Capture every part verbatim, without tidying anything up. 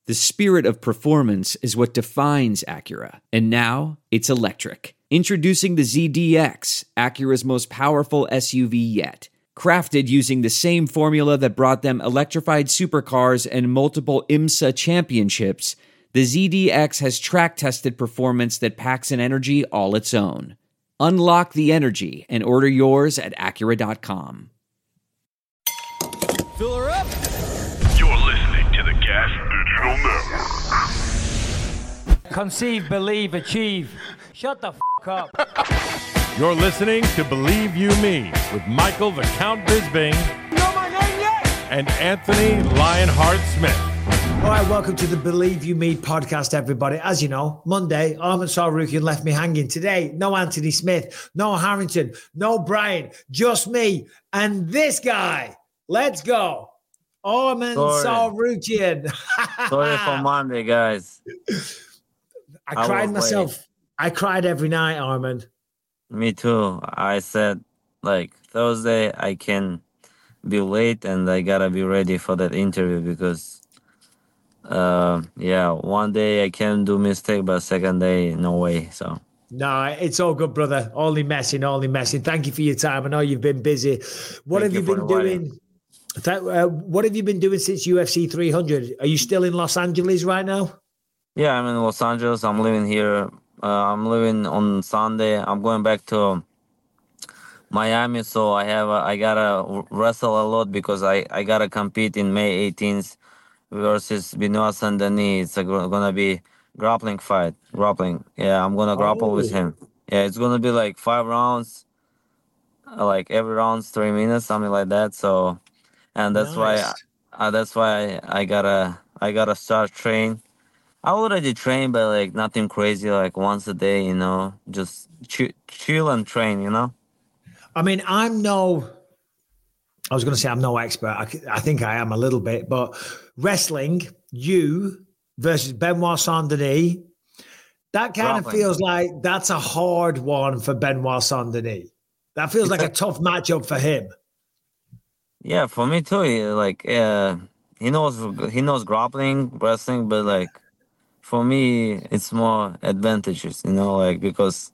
The spirit of performance is what defines Acura. And now, it's electric. Introducing the Z D X, Acura's most powerful S U V yet. Crafted using the same formula that brought them electrified supercars and multiple IMSA championships, the Z D X has track-tested performance that packs an energy all its own. Unlock the energy and order yours at Acura dot com. Fill her up! You're listening to the Gas Digital Network. Conceive, believe, achieve. Shut the f*** up. You're listening to Believe You Me with Michael the Count Bisping. You know my name yet? And Anthony Lionheart Smith. All right, welcome to the Believe You Me podcast, everybody. As you know, Monday, Arman Sarukian left me hanging. Today, no Anthony Smith, no Harrington, no Brian, just me and this guy. Let's go. Arman Sarukian. Sorry for Monday, guys. I, I cried myself. Late. I cried every night, Arman. Me too. I said, like, Thursday, I can be late and I gotta be ready for that interview because, uh, yeah, one day I can do mistake, but second day, no way. So. No, it's all good, brother. Only messing, only messing. Thank you for your time. I know you've been busy. What Thank have you, you been doing? Th- uh, what have you been doing since U F C three hundred? Are you still in Los Angeles right now? Yeah, I'm in Los Angeles. I'm living here. Uh, I'm leaving on Sunday. I'm going back to Miami, so I have a, I gotta wrestle a lot because I, I gotta compete in May eighteenth versus Benoit Saint-Denis. It's a, gonna be grappling fight. Grappling. Yeah, I'm gonna grapple oh. with him. Yeah, it's gonna be like five rounds, like every round's three minutes, something like that. So, and that's nice. why uh, that's why I, I gotta I gotta start train. I already train, but like nothing crazy, like once a day, you know, just ch- chill and train, you know? I mean, I'm no, I was going to say I'm no expert. I, I think I am a little bit, but wrestling, you versus Benoit Saint-Denis, that kind Grappling. of feels like that's a hard one for Benoit Saint-Denis. That feels like a tough matchup for him. Yeah, for me too. Like, uh, he knows, he knows grappling, wrestling, but like, for me, it's more advantages, you know, like because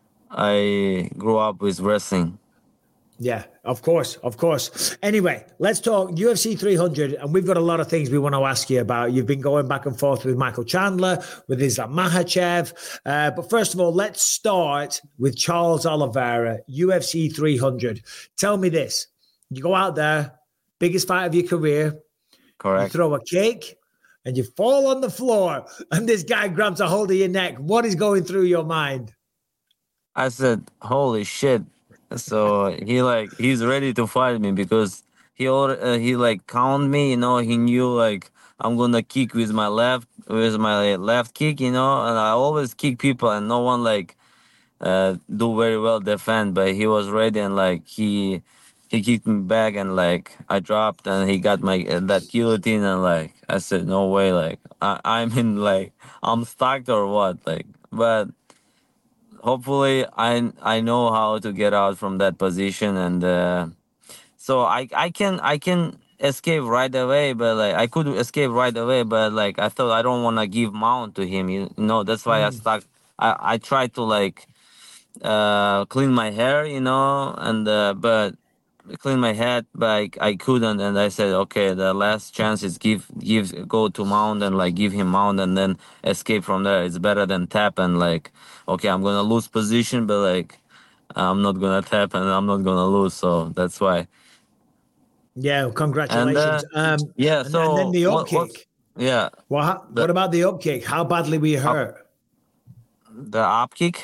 I grew up with wrestling. Yeah, of course, of course. Anyway, let's talk U F C three hundred, and we've got a lot of things we want to ask you about. You've been going back and forth with Michael Chandler, with Islam Makhachev. Uh, but first of all, let's start with Charles Oliveira, U F C three hundred. Tell me this. You go out there, biggest fight of your career. Correct. You throw a kick. And you fall on the floor, and this guy grabs a hold of your neck. What is going through your mind? I said, holy shit. So he like, he's ready to fight me because he uh, he like count me, you know, he knew like I'm going to kick with my left, with my left kick, you know, and I always kick people and no one like uh, do very well defend, but he was ready and like he... He kicked me back and like I dropped and he got my uh, that guillotine and like I said no way, like I, I'm in like I'm stuck or what, like, but hopefully I I know how to get out from that position and uh, so I I can I can escape right away, but like I could escape right away, but like I thought I don't want to give mount to him, you know, that's why mm. I stuck. I I tried to like uh, clean my hair, you know, and uh, but. clean my head, but I, I couldn't, and I said, okay, the last chance is give give go to mount and like give him mount and then escape from there. It's better than tap and like, okay, I'm gonna lose position, but like I'm not gonna tap and I'm not gonna lose, so that's why. Yeah, well, congratulations. And, uh, um, yeah, and, so and then the up what, kick. Yeah. Well, what the, about the up kick? How badly were you hurt? Up, the up kick.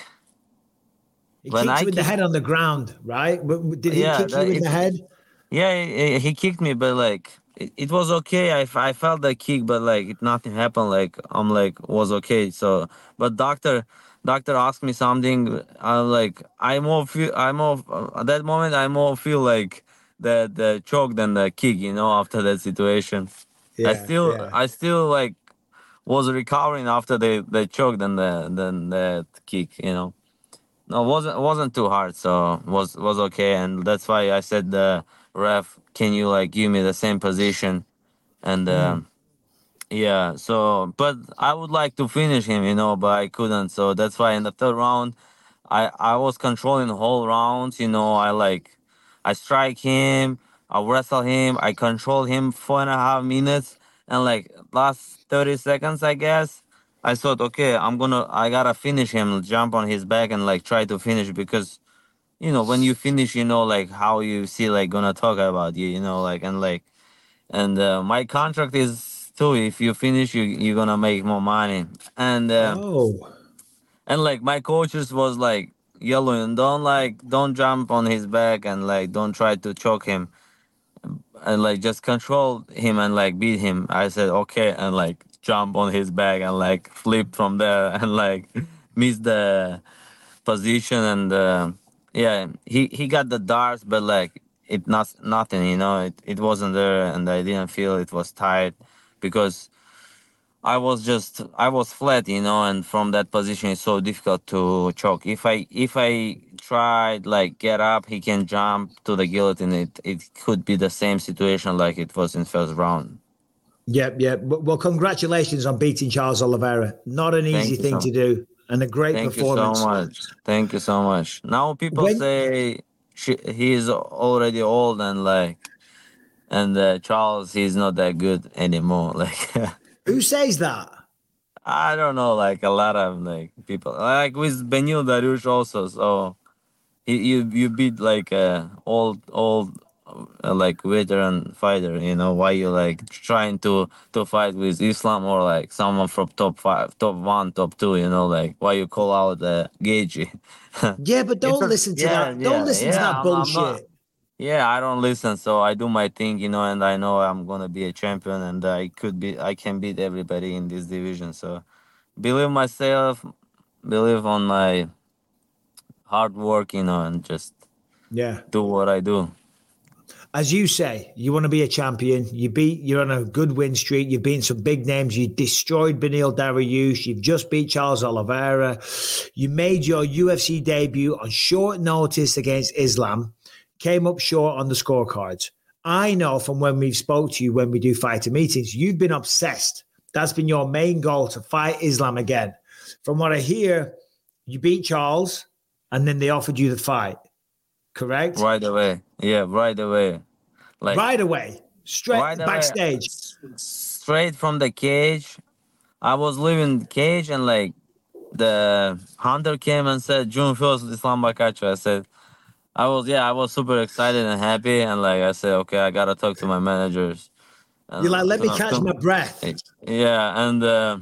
He when kicked I you in kicked, the head on the ground, right? Did he yeah, kick you in it, the head? Yeah, he, he kicked me, but like it, it was okay. I, I felt the kick, but like it, nothing happened. Like I'm like was okay. So, but doctor doctor asked me something. I'm like I more feel I more at that moment I more feel like the the choke than the kick. You know, after that situation, yeah, I still yeah. I still like was recovering after the the choke than the than that kick. You know. No, it wasn't wasn't too hard, so was was okay, and that's why I said the ref, can you like give me the same position, and uh, mm. Yeah, so but I would like to finish him, you know, but I couldn't. So that's why in the third round, I I was controlling the whole rounds. You know, I like I strike him, I wrestle him, I control him four and a half minutes, and like last thirty seconds, I guess. I thought, okay, I'm gonna, I gotta finish him, jump on his back, and like try to finish because you know when you finish, you know like how you see like gonna talk about you, you know, like and like and uh, my contract is too. If you finish, you you're gonna make more money. And uh, Oh, and like my coaches was like yelling, don't like don't jump on his back and like don't try to choke him and like just control him and like beat him. I said okay and like jump on his back and like flip from there and like miss the position and uh, yeah he he got the darts but like it not nothing, you know, it, it wasn't there and I didn't feel it was tight because I was just I was flat, you know, and from that position it's so difficult to choke. If I if I tried like get up, he can jump to the guillotine. It it could be the same situation like it was in first round. yep, yep. Well, well, congratulations on beating Charles Oliveira. Not an easy Thank you thing so to do, and a great thank you so performance. much. Thank you so much. Now people When say she, he is already old and like and uh, Charles he's not that good anymore. Like who says that? I don't know, like a lot of like people like with Benil Darush also. So you you, you beat like a old old uh, like veteran fighter. You know why you like trying to to fight with Islam or like someone from top five, top one, top two. You know like why you call out uh, Gagey. Yeah, but It's don't a, listen to yeah that. Don't yeah listen to yeah. that I'm, I'm not. bullshit. Yeah, I don't listen, so I do my thing, you know, and I know I'm gonna be a champion, and I could be, I can beat everybody in this division. So believe myself, believe on my hard work, you know, and just Yeah. do what I do. As you say, you want to be a champion. You beat. You're on a good win streak. You've beaten some big names. You destroyed Beneil Dariush. You've just beat Charles Oliveira. You made your U F C debut on short notice against Islam. Came up short on the scorecards. I know from when we've spoke to you when we do fighter meetings, you've been obsessed. That's been your main goal to fight Islam again. From what I hear, you beat Charles, and then they offered you the fight. Correct? Right away. Yeah, right away. Like Right away, straight right away, backstage. s- straight from the cage. I was leaving the cage, and like the hunter came and said, "June first, Islam Bakacho." I said, "I was yeah, I was super excited and happy, and like I said, okay, I gotta talk to my managers." You're like, And let me to, catch to, my breath. yeah, and uh,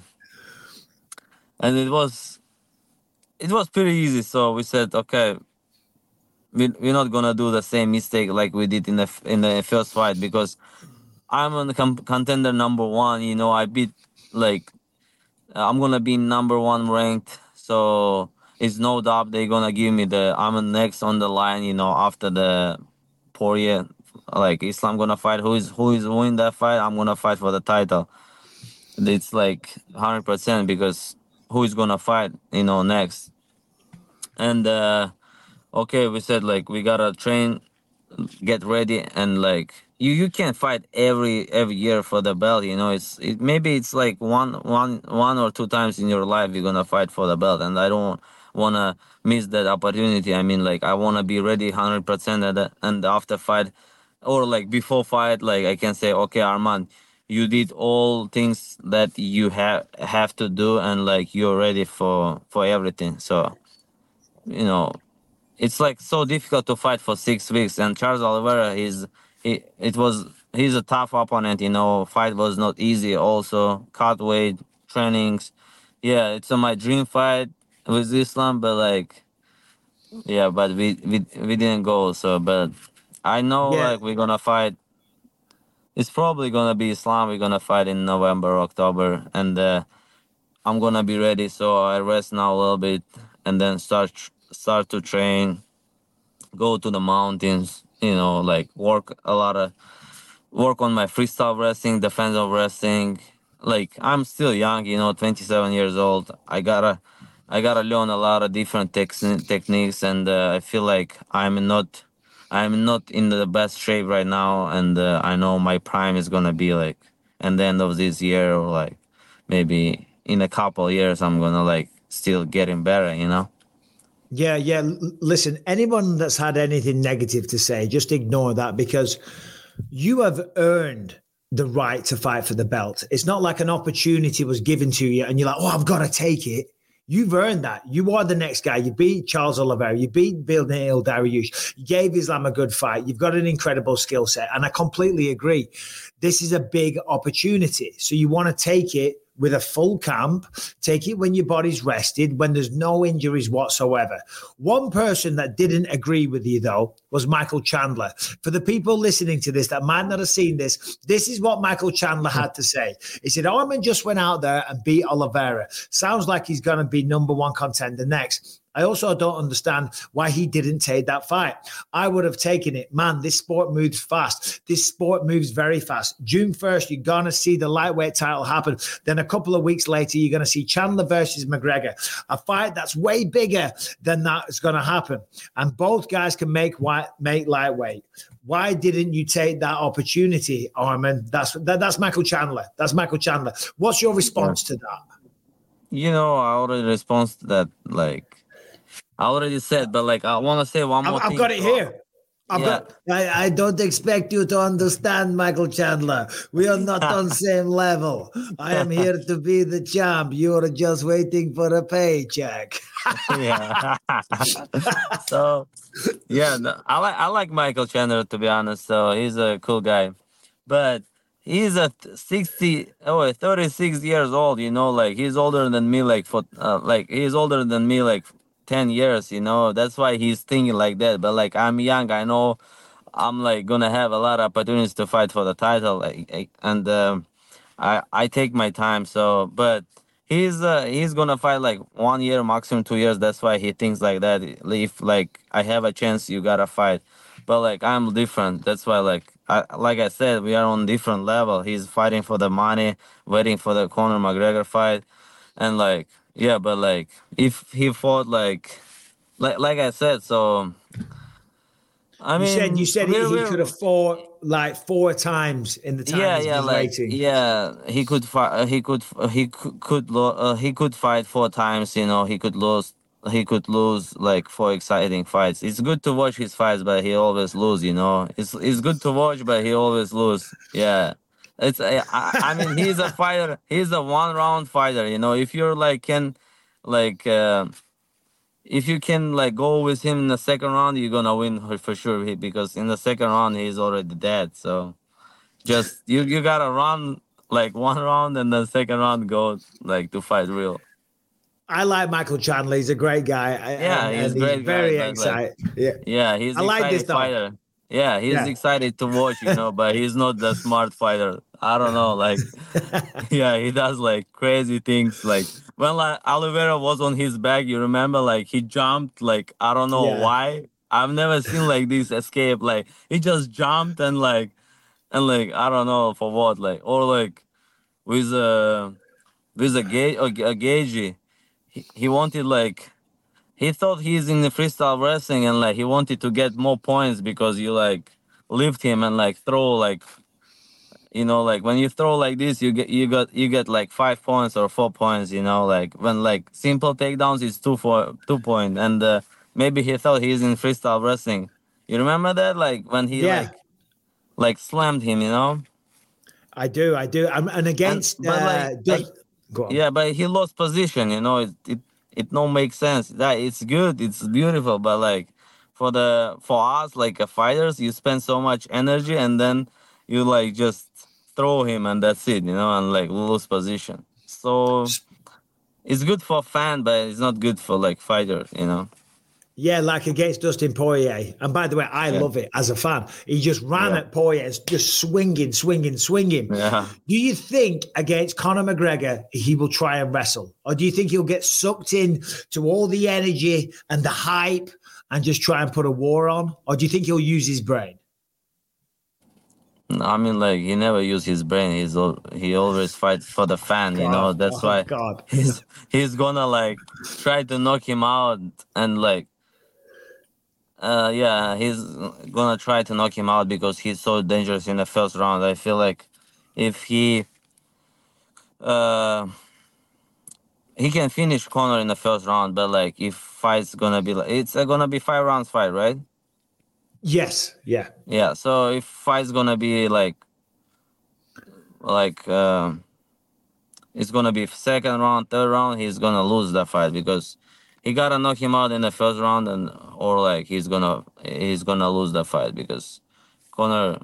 and it was it was pretty easy. So we said, okay, we we're not gonna do the same mistake like we did in the f- in the first fight because I'm on the com- contender number one. You know, I beat like I'm gonna be number one ranked. So it's no doubt they're gonna give me the I'm next on the line. You know, after the Poirier, like Islam gonna fight. Who is who is winning that fight? I'm gonna fight for the title. It's like one hundred percent because who is gonna fight? You know, next. And uh, okay, we said like we gotta train, get ready, and like you you can't fight every every year for the belt. You know, it's it maybe it's like one one one or two times in your life you're gonna fight for the belt, and I don't wanna miss that opportunity. I mean, like I wanna be ready one hundred percent at the, and after fight, or like before fight, like I can say, okay, Armand, you did all things that you have have to do, and like you're ready for for everything. So you know it's like so difficult to fight for six weeks. And Charles Oliveira, he's he, it was he's a tough opponent. You know, fight was not easy. Also, cut weight trainings. Yeah, it's uh, my dream fight with Islam, but like yeah, but we we we didn't go. So, but I know Yeah. like we're gonna fight. It's probably gonna be Islam. We're gonna fight in November, October, and uh, I'm gonna be ready. So I rest now a little bit, and then start start to train, go to the mountains, you know, like work a lot of work on my freestyle wrestling, defensive wrestling. Like I'm still young, you know, twenty-seven years old. I gotta, I gotta learn a lot of different tex- techniques, and uh, I feel like I'm not, I'm not in the best shape right now, and uh, I know my prime is gonna be like at the end of this year, or like maybe in a couple years, I'm gonna like still getting better, you know. Yeah, yeah. L- Listen, anyone that's had anything negative to say, just ignore that, because you have earned the right to fight for the belt. It's not like an opportunity was given to you and you're like, oh, I've got to take it. You've earned that. You are the next guy. You beat Charles Oliveira. You beat Beneil Dariush. You gave Islam a good fight. You've got an incredible skill set. And I completely agree. This is a big opportunity. So you want to take it with a full camp, take it when your body's rested, when there's no injuries whatsoever. One person that didn't agree with you, though, was Michael Chandler. For the people listening to this that might not have seen this, this is what Michael Chandler had to say. He said, Arman just went out there and beat Oliveira. Sounds like he's going to be number one contender next. I also don't understand why he didn't take that fight. I would have taken it. Man, this sport moves fast. This sport moves very fast. June first, you're going to see the lightweight title happen. Then a couple of weeks later, you're going to see Chandler versus McGregor. A fight that's way bigger than that is going to happen. And both guys can make white, make lightweight. Why didn't you take that opportunity, Arman? That's that, that's Michael Chandler. That's Michael Chandler. What's your response to that? You know, I already responded to that, like, I already said, but like I want to say one more I've, thing. I've got it here. I've Yeah. got, I, I don't expect you to understand, Michael Chandler. We are not on same level. I am here to be the champ. You are just waiting for a paycheck. Yeah. So, yeah, no, I like I like Michael Chandler, to be honest. So he's a cool guy, but he's a th- sixty, oh, thirty-six years old. You know, like he's older than me. Like for uh, like he's older than me. Like ten years, you know. That's why he's thinking like that. But like I'm young, I know I'm like gonna have a lot of opportunities to fight for the title, like, I- and um, I I take my time. So, but he's uh, he's gonna fight like one year, maximum two years. That's why he thinks like that. If like I have a chance, you gotta fight. But like I'm different. That's why like I like I said, we are on different level. He's fighting for the money, waiting for the Conor McGregor fight, and like. Yeah, but like if he fought like like like I said, so I mean You said you said he, we're- he we're- could have fought like four times in the time yeah he's yeah been like waiting. yeah he could fight he could he could, could lo- uh, he could fight four times, you know. He could lose he could lose like four exciting fights. It's good to watch his fights, but he always lose, you know. It's it's good to watch, but he always lose. Yeah. It's I, I I mean he's a fighter. He's a one round fighter. You know, if you're like can like uh, if you can like go with him in the second round, you're gonna win for for sure. He- Because in the second round he's already dead. So just you you gotta run like one round and then second round go like to fight real. I like Michael Chandler. He's a great guy. Yeah, and, he's and a great he's very guy, but, like, excited. Yeah. Yeah, he's I excited like this, though. fighter. Yeah, he's Yeah. excited to watch, you know, but he's not the smart fighter. I don't know, like, yeah, he does like crazy things. Like when like Oliveira was on his back, you remember, like he jumped, like I don't know Yeah. why. I've never seen like this escape. Like he just jumped and like and like I don't know for what, like or like with a with a gauge a, a gauge, he, he wanted like. He thought he's in the freestyle wrestling and like he wanted to get more points because you like lift him and like throw like you know like when you throw like this you get you got you get like five points or four points, you know, like when like simple takedowns is two for two point and uh, maybe he thought he's in freestyle wrestling. You remember that like when he Yeah. like like slammed him, you know? I do. I do. I'm, and against. but, uh, like, Dust- like- Go on. Yeah, but he lost position, you know. It it it don't make sense. That it's good, it's beautiful, but like for the for us like uh, fighters, you spend so much energy and then you like just throw him and that's it, you know, and like lose position. So it's good for fan, but it's not good for like fighter, you know. Yeah, like against Dustin Poirier. And by the way, I Yeah. love it as a fan. He just ran Yeah. at Poirier, just swinging, swinging, swinging. Yeah. Do you think against Conor McGregor, he will try and wrestle? Or do you think he'll get sucked in to all the energy and the hype and just try and put a war on? Or do you think he'll use his brain? No, I mean, like he never use his brain. He's al- he always fights for the fan. You know, God. that's Oh, why God. he's he's gonna like try to knock him out and like, uh, yeah, he's gonna try to knock him out because he's so dangerous in the first round. I feel like if he uh, he can finish Conor in the first round, but like if fight's gonna be like it's uh, gonna be five rounds fight, right? Yes. Yeah. Yeah. So if fight's gonna be like like um, it's gonna be second round, third round, he's gonna lose that fight because he gotta knock him out in the first round, and or like he's gonna he's gonna lose the fight because Conor,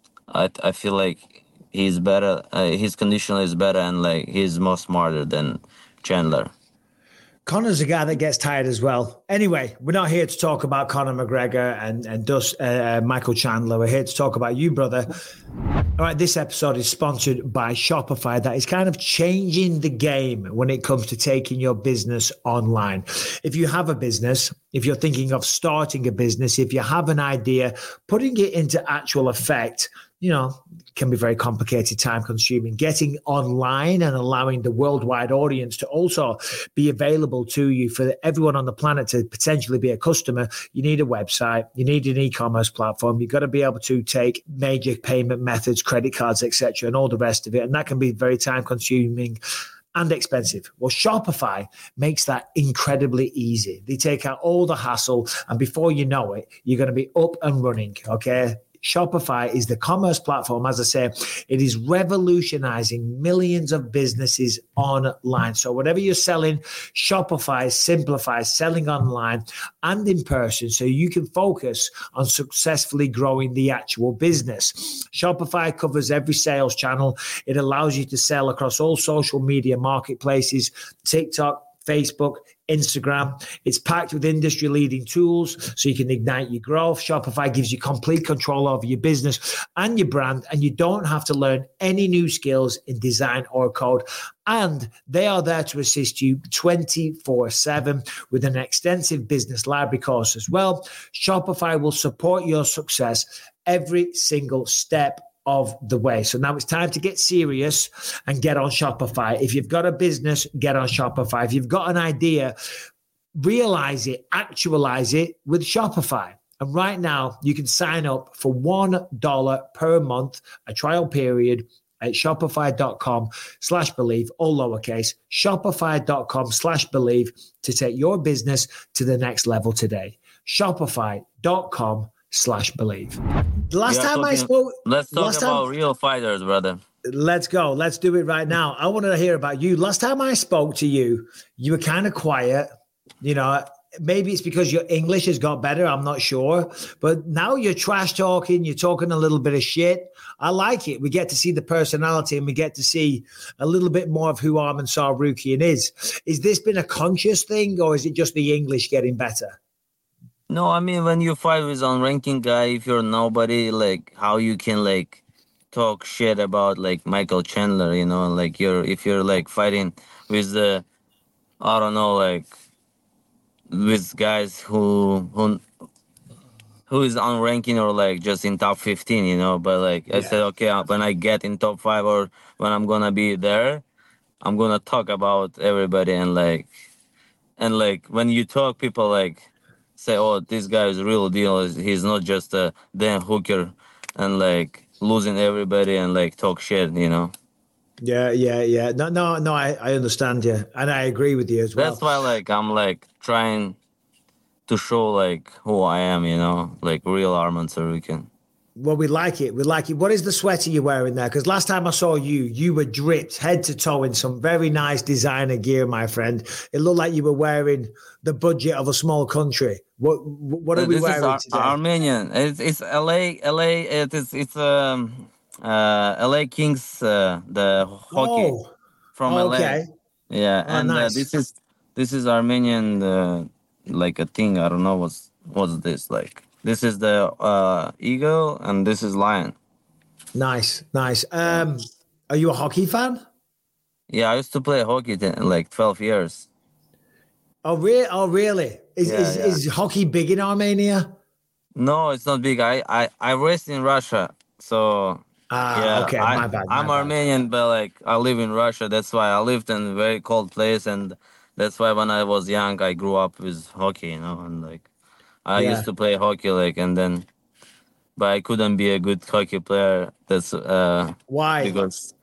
I I feel like he's better. Uh, his condition is better, and like he's more smarter than Chandler. Conor's a guy that gets tired as well. Anyway, we're not here to talk about Conor McGregor and and Dus, uh, Michael Chandler. We're here to talk about you, brother. All right, this episode is sponsored by Shopify. That is kind of changing the game when it comes to taking your business online. If you have a business, if you're thinking of starting a business, if you have an idea, putting it into actual effect, you know, can be very complicated, time consuming. Getting online and allowing the worldwide audience to also be available to you for everyone on the planet to potentially be a customer, you need a website, you need an e-commerce platform, you've got to be able to take major payment methods, credit cards, et cetera, and all the rest of it. And that can be very time consuming and expensive. Well, Shopify makes that incredibly easy. They take out all the hassle, and before you know it, you're going to be up and running, okay? Shopify is the commerce platform. As I say, it is revolutionizing millions of businesses online. So whatever you're selling, Shopify simplifies selling online and in person so you can focus on successfully growing the actual business. Shopify covers every sales channel. It allows you to sell across all social media marketplaces, TikTok, Facebook, Instagram. It's packed with industry-leading tools so you can ignite your growth. Shopify gives you complete control over your business and your brand, and you don't have to learn any new skills in design or code. And they are there to assist you twenty-four seven with an extensive business library course as well. Shopify will support your success every single step of the way. So now it's time to get serious and get on Shopify. If you've got a business, get on Shopify. If you've got an idea, realize it, actualize it with Shopify. And right now you can sign up for one dollar per month, a trial period at shopify.com slash believe, all lowercase, shopify.com slash believe to take your business to the next level today. Shopify.com slash believe. Last time talking, I spoke. Let's talk last about time, real fighters, brother. Let's go. Let's do it right now. I want to hear about you. Last time I spoke to you, you were kind of quiet. You know, maybe it's because your English has got better. I'm not sure. But now you're trash talking. You're talking a little bit of shit. I like it. We get to see the personality and we get to see a little bit more of who Arman Tsarukyan is. Is this been a conscious thing or is it just the English getting better? No, I mean, when you fight with unranking guy, if you're nobody, like, how you can, like, talk shit about, like, Michael Chandler, you know, like, you're, if you're, like, fighting with the, I don't know, like, with guys who, who, who is unranking or, like, just in top fifteen, you know, but, like, yeah. I said, okay, when I get in top five or when I'm gonna be there, I'm gonna talk about everybody and, like, and, like, when you talk, people, like, say, oh, this guy is a real deal. He's not just a damn hooker and like losing everybody and like talk shit, you know? Yeah, yeah, yeah. No, no, no, I, I understand you. And I agree with you as well. That's why like I'm like trying to show like who I am, you know, like real Arman Tsarukyan. Well, we like it. We like it. What is the sweater you're wearing there? Because last time I saw you, you were dripped head to toe in some very nice designer gear, my friend. It looked like you were wearing the budget of a small country. What What are we this wearing is Ar- today? Armenian. It's it's L A. L A. It is it's um uh L A Kings uh, the hockey oh, from L A. Okay. Yeah, oh, and nice. uh, this is this is Armenian uh, like a thing. I don't know what's what's this like. This is the uh, eagle, and this is lion. Nice, nice. Um, are you a hockey fan? Yeah, I used to play hockey ten, like twelve years. Oh, re- oh really? Is, Yeah, is, yeah. is hockey big in Armenia? No, it's not big. I I, I raced in Russia, so Ah, yeah. okay, I, my bad. my I'm bad. Armenian, but like I live in Russia. That's why I lived in a very cold place, and that's why when I was young, I grew up with hockey, you know, and like I Yeah. used to play hockey, like, and then, but I couldn't be a good hockey player. That's uh Why? because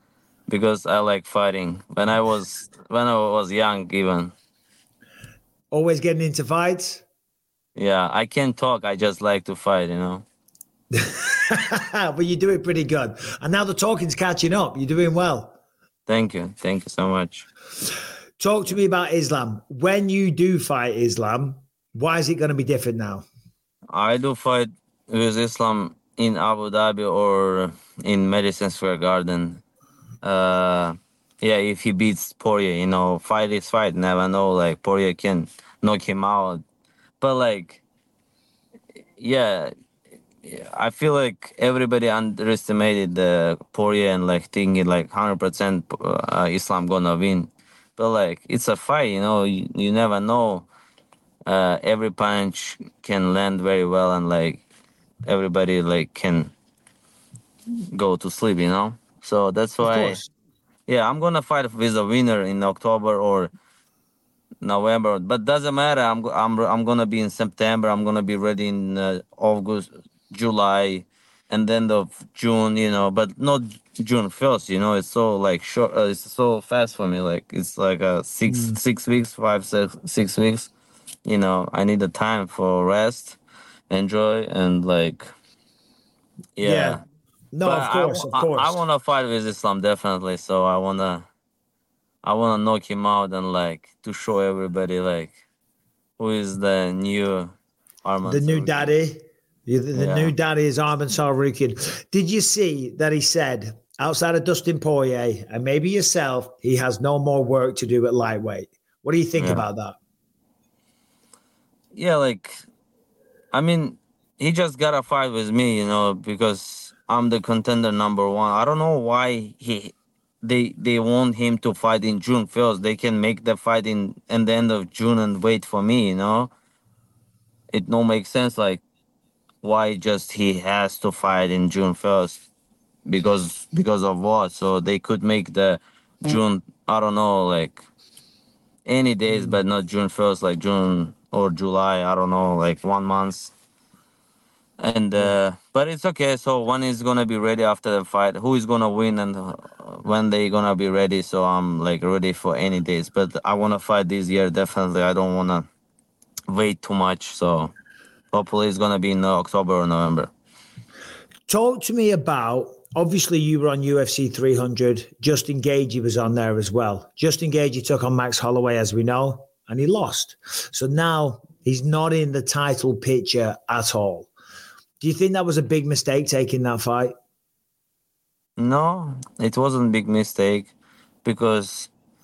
because I like fighting. When I was when I was young, even. Always getting into fights? Yeah, I can't talk. I just like to fight. You know. But you do it pretty good. And now the talking's catching up. You're doing well. Thank you. Thank you so much. Talk to me about Islam. When you do fight Islam, why is it going to be different now? I do fight with Islam in Abu Dhabi or in Madison Square Garden. Uh, yeah, if he beats Poirier, you know, fight is fight. Never know, like Poirier can knock him out. But like, yeah, I feel like everybody underestimated the Poirier and like thinking like one hundred percent uh, Islam gonna win. But like, it's a fight, you know. You, you never know. Uh, every punch can land very well, and like everybody like can go to sleep, you know. So that's why, yeah, I'm gonna fight with a winner in October or November, but doesn't matter. I'm go- I'm I'm gonna be in September. I'm gonna be ready in uh, August, July, and then of June, you know. But not June first, you know. It's so like short. Uh, it's so fast for me. Like it's like uh, six Mm. six weeks, five six six weeks. You know, I need the time for rest, enjoy, and like, yeah. Yeah. No, But of course, I, of I, course. I want to fight with Islam definitely. So I wanna, I wanna knock him out and like to show everybody like who is the new Arman. The new Tsarukyan. daddy. You- The, the Yeah. new daddy is Arman Tsarukyan. Did you see that he said, outside of Dustin Poirier and maybe yourself, he has no more work to do at lightweight? What do you think Yeah. about that? Yeah, like, I mean, he just gotta fight with me, you know, because I'm the contender number one. I don't know why he they they want him to fight in June first. They can make the fight in in the end of June and wait for me, you know. It don't make sense. Like, why just he has to fight in June first? Because because of what? So they could make the June. I don't know, like any days, but not June first, like June or July. I don't know, like one month. And uh, but it's okay. So one is gonna be ready after the fight. Who is gonna win and uh, when they gonna be ready? So I'm like ready for any days. But I wanna fight this year definitely. I don't wanna wait too much. So hopefully it's gonna be in uh, October or November. Talk to me about, obviously you were on U F C three hundred. Justin Gaethje was on there as well. Justin Gaethje took on Max Holloway, as we know, and he lost. So now he's not in the title picture at all. Do you think that was a big mistake taking that fight? No, it wasn't a big mistake because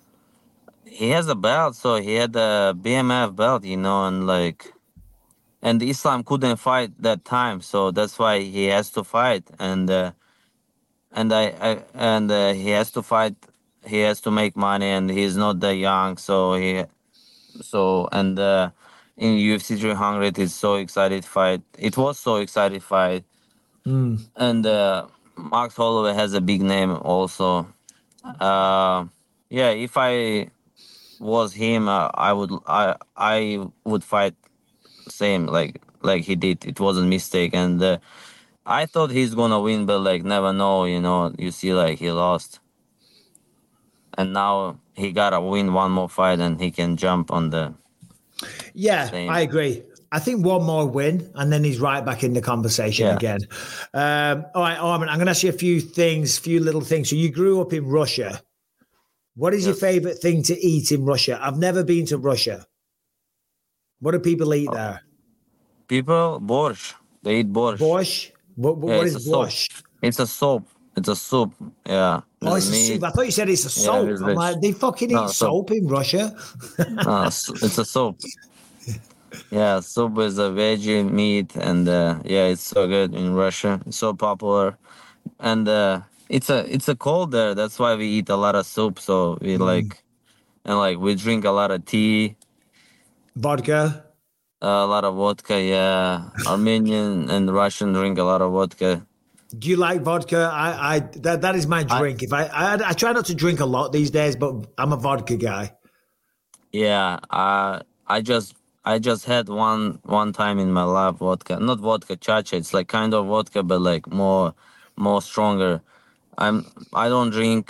he has a belt, so he had a B M F belt, you know, and like, and Islam couldn't fight that time, so that's why he has to fight, and uh, and I, I and uh, he has to fight, he has to make money, and he's not that young, so he, so and uh, in U F C three hundred, it's so excited fight. It was so excited fight. And uh, Max Holloway has a big name also. Uh, yeah, if I was him, uh, I would I I would fight same like like he did. It wasn't mistake, and uh, I thought he's gonna win, but like never know, you know. You see, like he lost, and now he gotta win one more fight, and he can jump on the. Yeah, Same. I agree. I think one more win, and then he's right back in the conversation Yeah. again. Um, all right, Arman, I'm going to ask you a few things, few little things. So you grew up in Russia. What is your Yes. favorite thing to eat in Russia? I've never been to Russia. What do people eat there? People borscht. They eat borscht. Borscht? What, what Yeah, what it's is a soup. borscht? It's a soup. It's a soup. Yeah. Oh, With it's a meat. soup. I thought you said it's a Yeah, soap. with I'm veg. like, they fucking No, eat soup. soap in Russia. No, s- it's a soup. Yeah, soup is a veggie meat, and uh, yeah, it's so good in Russia. It's so popular, and uh, it's a it's a cold there. That's why we eat a lot of soup. So we like and like we drink a lot of tea, Vodka. a lot of vodka. Yeah, Armenian and Russian drink a lot of vodka. Do you like vodka? I, I that, that is my drink. if I, I I try not to drink a lot these days, but I'm a vodka guy. Yeah, uh, I just I just had one one time in my life vodka, not vodka chacha. It's like kind of vodka, but like more more stronger. I'm I don't drink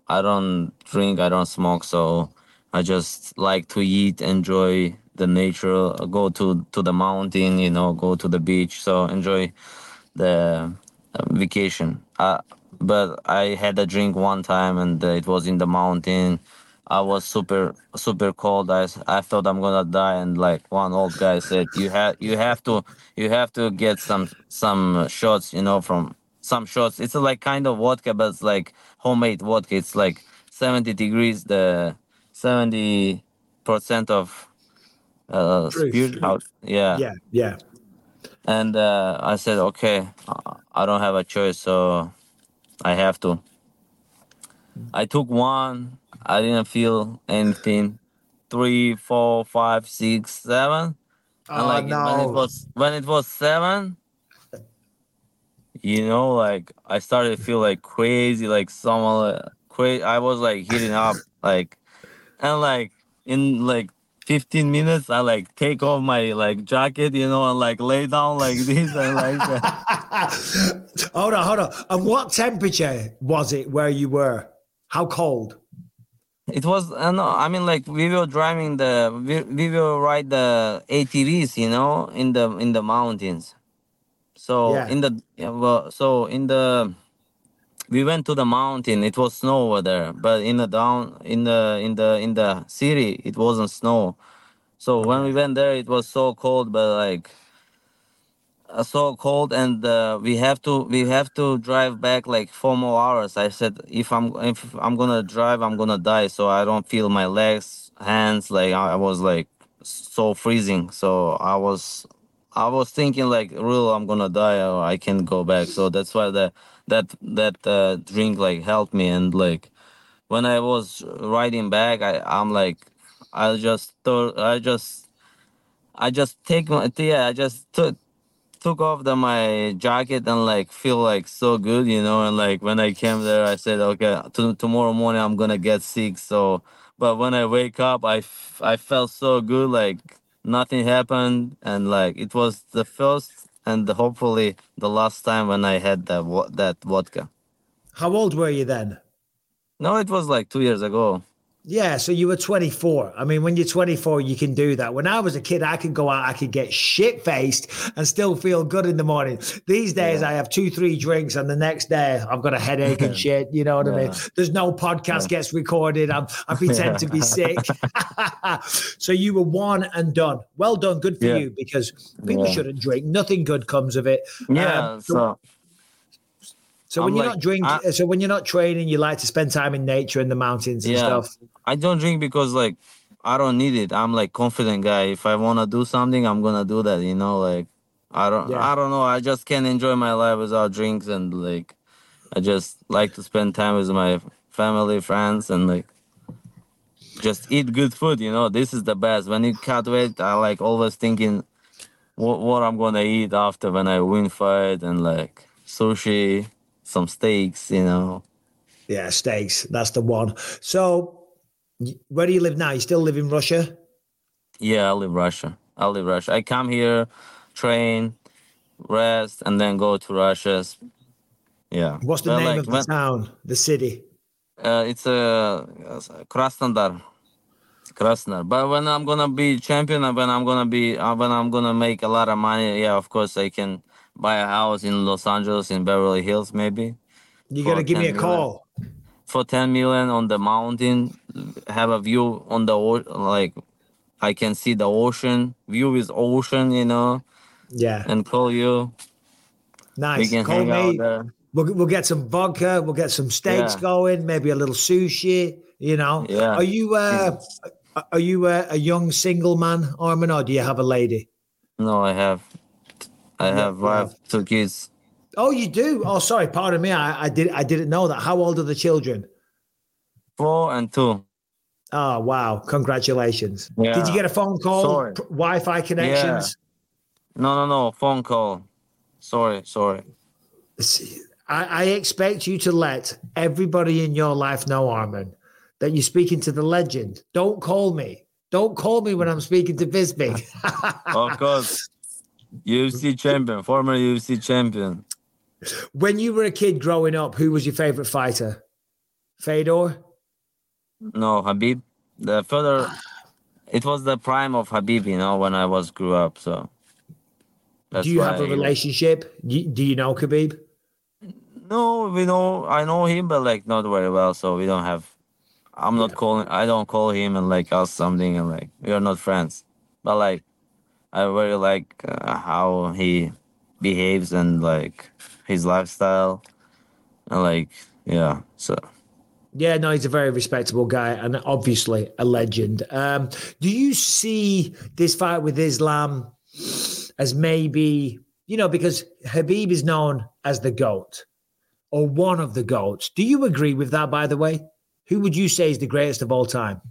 I don't drink, I don't smoke, so I just like to eat, enjoy the nature, go to to the mountain, you know, go to the beach, so enjoy the uh, vacation. Uh, but I had a drink one time, and uh, it was in the mountain. I was super super cold. I, s- I thought I'm gonna die, and like one old guy said, "You have you have to you have to get some some shots, you know, from some shots. It's like kind of vodka, but it's like homemade vodka. It's like seventy degrees, the seventy percent of uh Truth. spirit out. Yeah, Yeah, yeah. and uh, I said, okay, uh, I don't have a choice, so I have to. I took one. I didn't feel anything. Three, four, five, six, seven, and Oh like it, when it no. was when it was seven, you know, like I started to feel like crazy, like someone uh, crazy. I was like heating up, like and like in like fifteen minutes, I like take off my like jacket, you know, and like lay down like this and like that. Hold on, hold on. And what temperature was it where you were? How cold? It was, uh, no, I mean, like we were driving the, we, we will ride the A T Vs, you know, in the in the mountains. So Yeah. in the, yeah, well, so in the, we went to the mountain. It was snow over there, but in the down in the in the in the city, it wasn't snow. So when we Okay. went there, it was so cold, but like uh, so cold, and uh, we have to we have to drive back like four more hours. I said if I'm if I'm gonna drive, I'm gonna die. So I don't feel my legs, hands. Like I I was like so freezing. So I was I was thinking like, real, I'm gonna die or I can go back. So that's why the that that uh, drink like helped me. And like when I was riding back, I I'm like I just thought I just I just take my yeah I just took took off the my jacket and like feel like so good, you know. And like when I came there, I said, okay, to, tomorrow morning I'm gonna get sick. So, but when I wake up, I, f- I felt so good, like nothing happened, and like it was the first and hopefully the last time when I had that wa- that vodka. How old were you then? No, it was like two years ago. Yeah, so you were twenty-four. I mean, when you're twenty-four, you can do that. When I was a kid, I could go out, I could get shit faced and still feel good in the morning. These days, Yeah. I have two, three drinks, and the next day, I've got a headache and shit. You know what I mean? Yeah. There's no podcast gets recorded. I'm, I pretend to be sick. So you were one and done. Well done. Good for Yeah. you, because people Yeah. shouldn't drink. Nothing good comes of it. Yeah. Um, so, So so when I'm you're like, not drinking, I, so when you're not training, you like to spend time in nature, in the mountains and yeah, stuff. I don't drink because like I don't need it. I'm like confident guy. If I wanna do something, I'm gonna do that. You know, like I don't Yeah. I don't know. I just can't enjoy my life without drinks, and like I just like to spend time with my family, friends, and like just eat good food. You know, this is the best. When you cut weight, I like always thinking what what I'm gonna eat after when I win fight, and like sushi, some steaks. You know. Yeah, steaks. That's the one. So, y- where do you live now? You still live in Russia? Yeah, I live Russia. I live Russia. I come here, train, rest, and then go to Russia. Yeah, What's the but name like of the when town, the city? uh, it's a uh, Krasnodar, it's Krasnodar. But when I'm gonna be champion, and when I'm gonna be uh, when I'm gonna make a lot of money, yeah, of course I can buy a house in Los Angeles, in Beverly Hills, maybe You got to for give me ten a million. call. For ten million on the mountain, have a view on the o- like I can see the ocean. View is ocean, you know, Yeah, and call you. We nice. can Call hang out me. there. We'll, we'll get some vodka. We'll get some steaks Yeah, going. Maybe a little sushi. You know. yeah. Are you uh, It's- are you a, a young single man, Armin, or do you have a lady? No, I have, I Yeah, have yeah. wife, two kids. Oh, you do. Oh, sorry. Pardon me. I, I did. I didn't know that. How old are the children? Four and two. Oh, wow. Congratulations. Did you Yeah. get a phone call? Sorry. P- Wi-Fi Yeah. connections? No, no, no. Phone call. Sorry, sorry. See, I, I expect you to let everybody in your life know, Armin, that you're speaking to the legend. Don't call me. Don't call me when I'm speaking to Bisping. Of course. U F C champion, former U F C champion. When you were a kid growing up, who was your favorite fighter? Fedor? No, Habib. The further, it was the prime of Habib, you know, when I was grew up. So that's Do you why. have a relationship? You- Do you know Khabib? No, we know. I know him, but like not very well. So we don't have. I'm not Yeah. calling. I don't call him and like ask something and like we are not friends. But like I very like uh, how he behaves and like his lifestyle and like yeah. So Yeah, no, he's a very respectable guy and obviously a legend. Um, do you see this fight with Islam as maybe, you know, because Habib is known as the GOAT or one of the GOATs. Do you agree with that, by the way? Who would you say is the greatest of all time?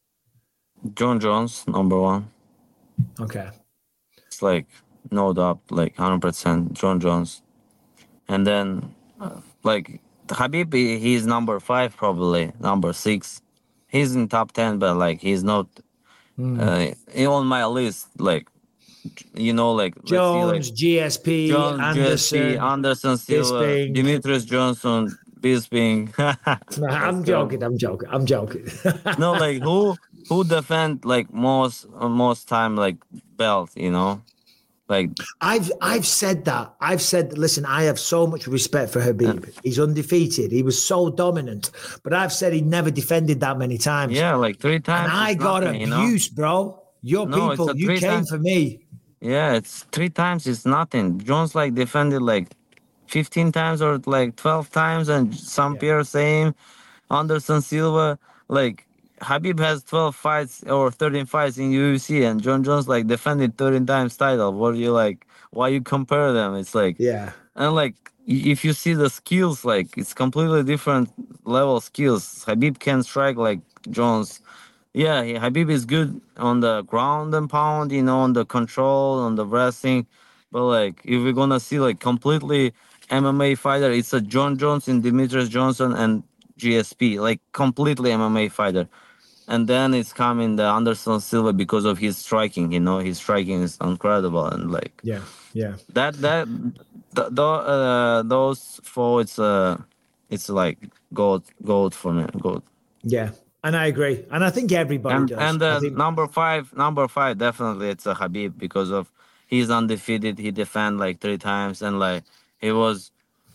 John Jones, number one. Okay. It's like no doubt, like hundred percent John Jones. And then uh, like Habib, he- he's number five probably, number six. He's in top ten, but like he's not uh, on my list. Like you know, like let's see, like Jones, G S P, Jones, G S P, Anderson. Anderson Silva, Bisping. Demetrius Johnson, Bisping. No, I'm Let's go. joking. I'm joking. I'm joking. No, like who who defend like most uh, most time like belt, you know, like I've I've said that. I've said, listen, I have so much respect for Habib. He's undefeated. He was so dominant. But I've said he never defended that many times. yeah, like three times. and I is got nothing, you know? abuse, bro. Your No, it's people, a you three came times- for me. Yeah, it's three times. It's nothing. Jones like defended like fifteen times or like twelve times, and some Yeah. Pierre same. Anderson Silva, like Habib has twelve fights or thirteen fights in U F C, and John Jones like defended thirteen times title. What do you like? Why you compare them? It's like Yeah. and like y- if you see the skills, like it's completely different level skills. Habib can strike like Jones. Yeah, he, Habib is good on the ground and pound, you know, on the control, on the wrestling. But like, if we're gonna see like completely M M A fighter, it's a John Jones and Demetrius Johnson and G S P, like completely M M A fighter. And then it's coming the Anderson Silva because of his striking. You know, his striking is incredible, and like Yeah. Yeah. that that th- th- uh, those four, it's uh, it's like gold gold for me, gold. Yeah. And I agree. And I think everybody And does. and I uh, think- number five, number five, definitely it's a Habib because of he's undefeated. He defend like three times, and like he was,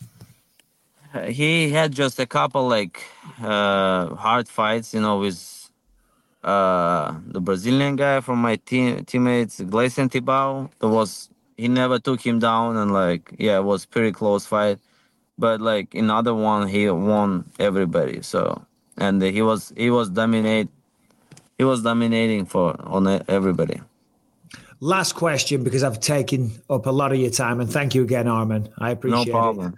he had just a couple like uh hard fights, you know, with uh the Brazilian guy from my team teammates, Gleison Tibau. That was he never took him down, and like yeah, it was pretty close fight. But like in other one, he won everybody. So and he was he was dominate he was dominating for on e- everybody. Last question, because I've taken up a lot of your time, and thank you again, Arman. I No appreciate it. problem.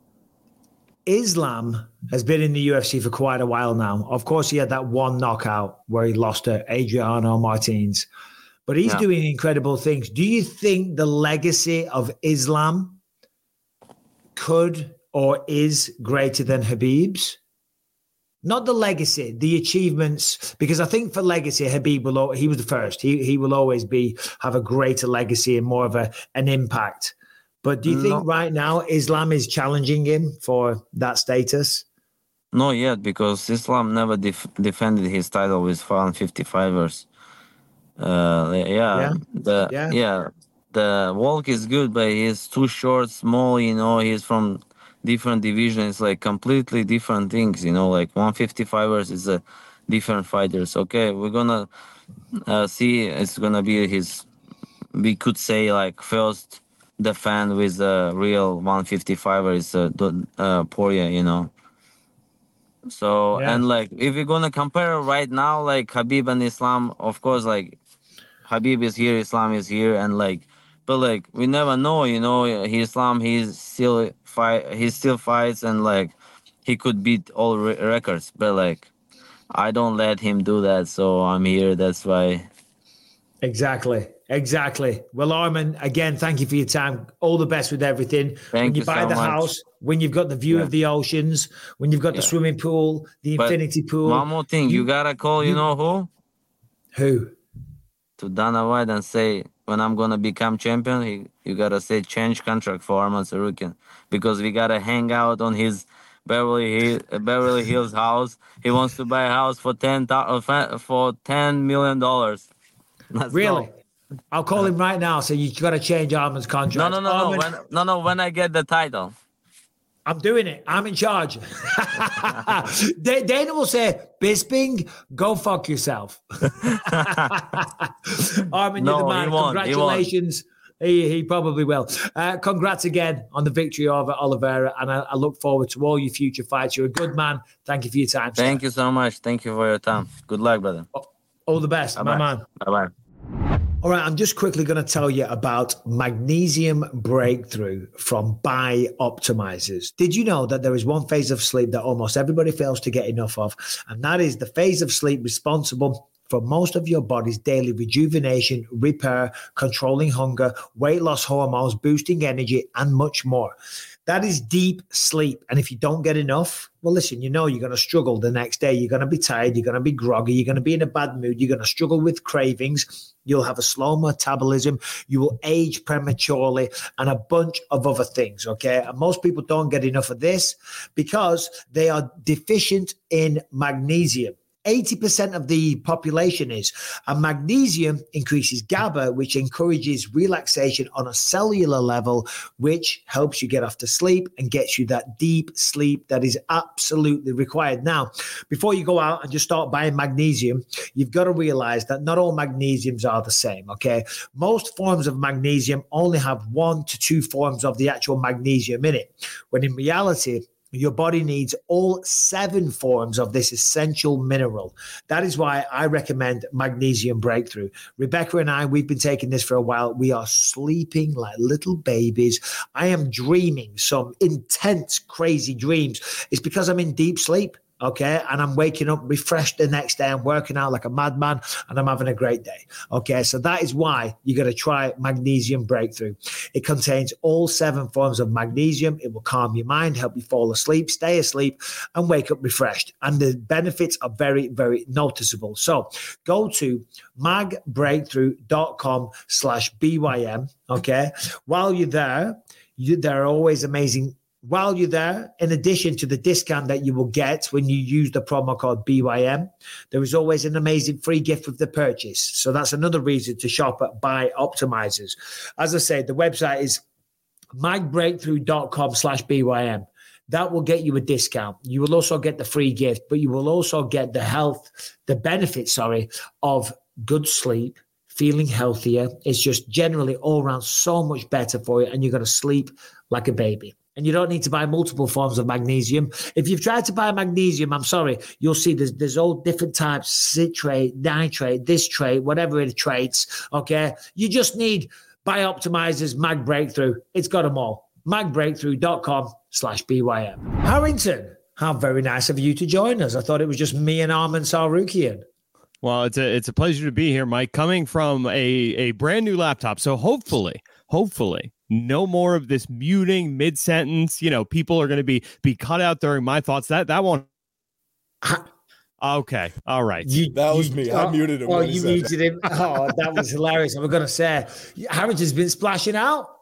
Islam has been in the U F C for quite a while now. Of course, he had that one knockout where he lost to Adriano Martins, but he's Yeah. doing incredible things. Do you think the legacy of Islam could or is greater than Habib's? Not the legacy, the achievements, because I think for legacy, Habib will al- he was the first. He he will always be have a greater legacy and more of a an impact. But do you think No. right now Islam is challenging him for that status? Not yet, because Islam never def- defended his title with one fifty-fivers. Uh, yeah, Yeah, the yeah. yeah. the walk is good, but he's too short, small. You know, he's from different divisions, like completely different things. You know, like one fifty-fivers is a different fighters. Okay, we're gonna uh, see. It's gonna be his. We could say like first defend with a real one fifty-fiver is uh, Do- uh, Poirier. You know. So Yeah. and like if we're gonna compare right now, like Habib and Islam, of course, like Habib is here, Islam is here, and like, but like we never know, you know. He Islam, he's still fight, he still fights, and like he could beat all re- records, but like I don't let him do that, so I'm here. That's why. Exactly. Exactly. Well, Arman, again, thank you for your time. All the best with everything. Thank when you, you buy so the much. house, when you've got the view Yeah. of the oceans, when you've got the Yeah. swimming pool, the But infinity pool. one more thing, you, You- gotta call. You, you- know who? Who? To Dana White and say when I'm gonna become champion, he, you gotta say change contract for Arman Sarukian because we gotta hang out on his Beverly Hills, Beverly Hills house. He wants to buy a house for ten for ten million dollars. Really? I'll call him right now. So you got to change Armin's contract. No, no, no, Armin, no. When, no, no. When I get the title. I'm doing it. I'm in charge. Dana will say, Bisping, go fuck yourself. Armin, No, you're the man. he won't. Congratulations. He, he probably will. Uh, congrats again on the victory over Oliveira, and I, I look forward to all your future fights. You're a good man. Thank you for your time. Thank sir. you so much. Thank you for your time. Good luck, brother. All the best, Bye-bye. my man. Bye-bye. All right, I'm just quickly going to tell you about Magnesium Breakthrough from Bioptimizers. Did you know that there is one phase of sleep that almost everybody fails to get enough of? And that is the phase of sleep responsible for most of your body's daily rejuvenation, repair, controlling hunger, weight loss hormones, boosting energy, and much more. That is deep sleep. And if you don't get enough, well, listen, you know you're going to struggle the next day. You're going to be tired. You're going to be groggy. You're going to be in a bad mood. You're going to struggle with cravings. You'll have a slow metabolism. You will age prematurely and a bunch of other things, okay? And most people don't get enough of this because they are deficient in magnesium. eighty percent of the population is. And magnesium increases GABA, which encourages relaxation on a cellular level, which helps you get off to sleep and gets you that deep sleep that is absolutely required. Now, before you go out and just start buying magnesium, you've got to realize that not all magnesiums are the same, okay? Most forms of magnesium only have one to two forms of the actual magnesium in it, when in reality, your body needs all seven forms of this essential mineral. That is why I recommend Magnesium Breakthrough. Rebecca and I, we've been taking this for a while. We are sleeping like little babies. I am dreaming some intense, crazy dreams. It's because I'm in deep sleep. Okay. And I'm waking up refreshed the next day. I'm working out like a madman and I'm having a great day. Okay. So that is why you got to try Magnesium Breakthrough. It contains all seven forms of magnesium. It will calm your mind, help you fall asleep, stay asleep, and wake up refreshed. And the benefits are very, very noticeable. So go to magbreakthrough.com slash BYM. Okay. While you're there, you, there are always amazing While you're there, in addition to the discount that you will get when you use the promo code B Y M, there is always an amazing free gift with the purchase. So that's another reason to shop at Bioptimizers. As I said, the website is magbreakthrough.com slash BYM. That will get you a discount. You will also get the free gift, but you will also get the health, the benefits, sorry, of good sleep, feeling healthier. It's just generally all around so much better for you, and you're going to sleep like a baby. And you don't need to buy multiple forms of magnesium. If you've tried to buy magnesium, I'm sorry, you'll see there's, there's all different types, citrate, nitrate, this trait, whatever it traits, okay? You just need Bioptimizers Mag Breakthrough. It's got them all. magbreakthrough.com slash BYM. Harrington, how very nice of you to join us. I thought it was just me and Armin Tsarukyan. Well, it's a, it's a pleasure to be here, Mike, coming from a, a brand new laptop. So hopefully, hopefully, no more of this muting mid-sentence. You know, people are going to be be cut out during my thoughts. That that won't. Okay. All right. You, that was you, me. I oh, muted him. Oh, when he you said muted that. him. Oh, that was hilarious. I was going to say, Harrington's been splashing out.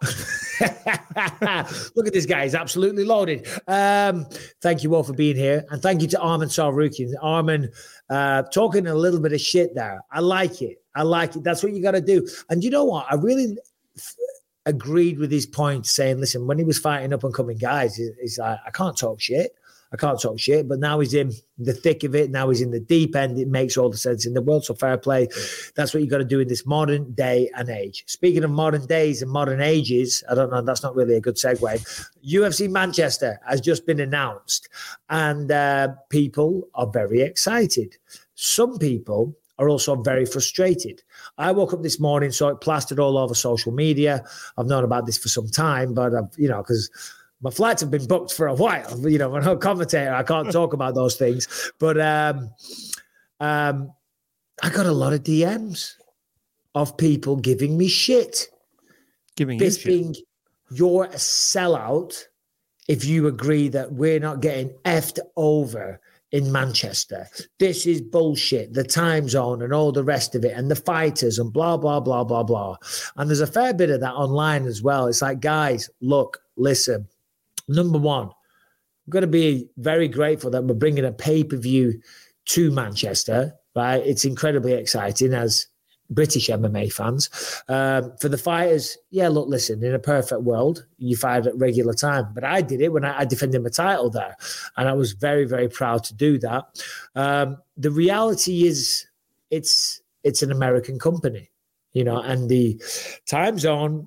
Look at this guy. He's absolutely loaded. Um, thank you all for being here. And thank you to Armin Tsarukyan. Armin, uh, talking a little bit of shit there. I like it. I like it. That's what you got to do. And you know what? I really agreed with his point, saying, listen, when he was fighting up and coming guys, he's like, I can't talk shit. I can't talk shit. But now he's in the thick of it. Now he's in the deep end. It makes all the sense in the world. So fair play. That's what you got to do in this modern day and age. Speaking of modern days and modern ages, I don't know, that's not really a good segue. U F C Manchester has just been announced, and uh, people are very excited. Some people are also very frustrated. I woke up this morning, saw it plastered all over social media. I've known about this for some time, but I've, you know, because my flights have been booked for a while. You know, I'm a commentator. I can't talk about those things. But um, um, I got a lot of D Ms of people giving me shit. Giving this you being, shit. You're a sellout if you agree that we're not getting effed over in Manchester. This is bullshit. The time zone and all the rest of it, and the fighters and blah, blah, blah, blah, blah. And there's a fair bit of that online as well. It's like, guys, look, listen. Number one, got to be very grateful that we're bringing a pay-per-view to Manchester, right? It's incredibly exciting as British M M A fans. Um, for the fighters, yeah, look, listen, in a perfect world, you fight at regular time. But I did it when I, I defended my title there. And I was very, very proud to do that. Um, the reality is it's it's an American company, you know, and the time zone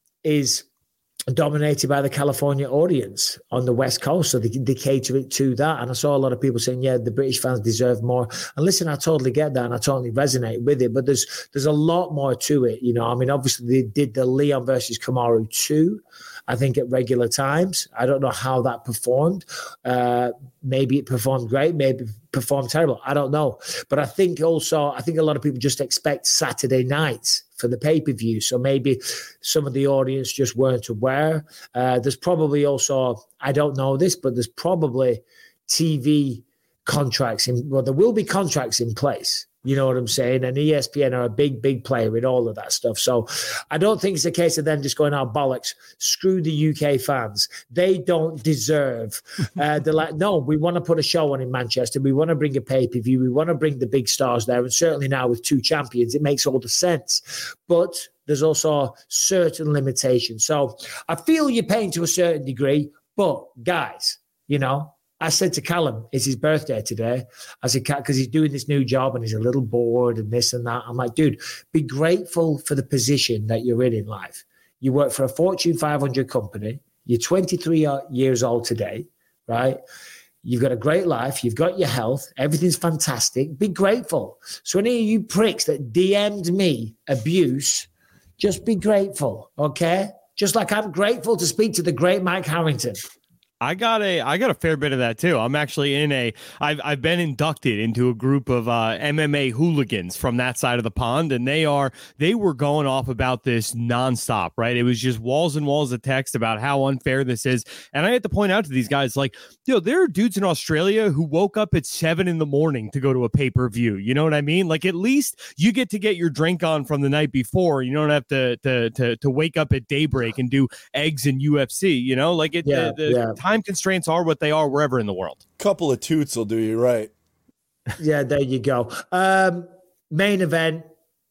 is dominated by the California audience on the West Coast. So they, they cater it to that. And I saw a lot of people saying, yeah, the British fans deserve more. And listen, I totally get that and I totally resonate with it. But there's there's a lot more to it. You know, I mean, obviously they did the Leon versus Kamaru two, I think at regular times. I don't know how that performed. Uh, maybe it performed great, maybe it performed terrible. I don't know. But I think also, I think a lot of people just expect Saturday nights for the pay-per-view. So maybe some of the audience just weren't aware. Uh, there's probably also, I don't know this, but there's probably T V contracts in, well, there will be contracts in place. You know what I'm saying? And E S P N are a big, big player in all of that stuff. So I don't think it's a case of them just going, oh, bollocks, screw the U K fans. They don't deserve. Uh, they're like, no, we want to put a show on in Manchester. We want to bring a pay-per-view. We want to bring the big stars there. And certainly now with two champions, it makes all the sense. But there's also certain limitations. So I feel you're paying to a certain degree. But guys, you know, I said to Callum, it's his birthday today. I said, because he's doing this new job and he's a little bored and this and that. I'm like, dude, be grateful for the position that you're in in life. You work for a Fortune five hundred company. You're twenty-three years old today, right? You've got a great life. You've got your health. Everything's fantastic. Be grateful. So any of you pricks that D M'd me abuse, just be grateful, okay? Just like I'm grateful to speak to the great Mike Harrington. I got a I got a fair bit of that too. I'm actually in a I've I've been inducted into a group of uh, M M A hooligans from that side of the pond, and they are they were going off about this nonstop, right? It was just walls and walls of text about how unfair this is, and I had to point out to these guys, like, yo, there are dudes in Australia who woke up at seven in the morning to go to a pay per view. You know what I mean? Like, at least you get to get your drink on from the night before. You don't have to to to, to wake up at daybreak and do eggs in U F C. You know, like it. Yeah, the, the yeah. time constraints are what they are wherever in the world. Couple of toots will do you right. Yeah, there you go. Um, main event,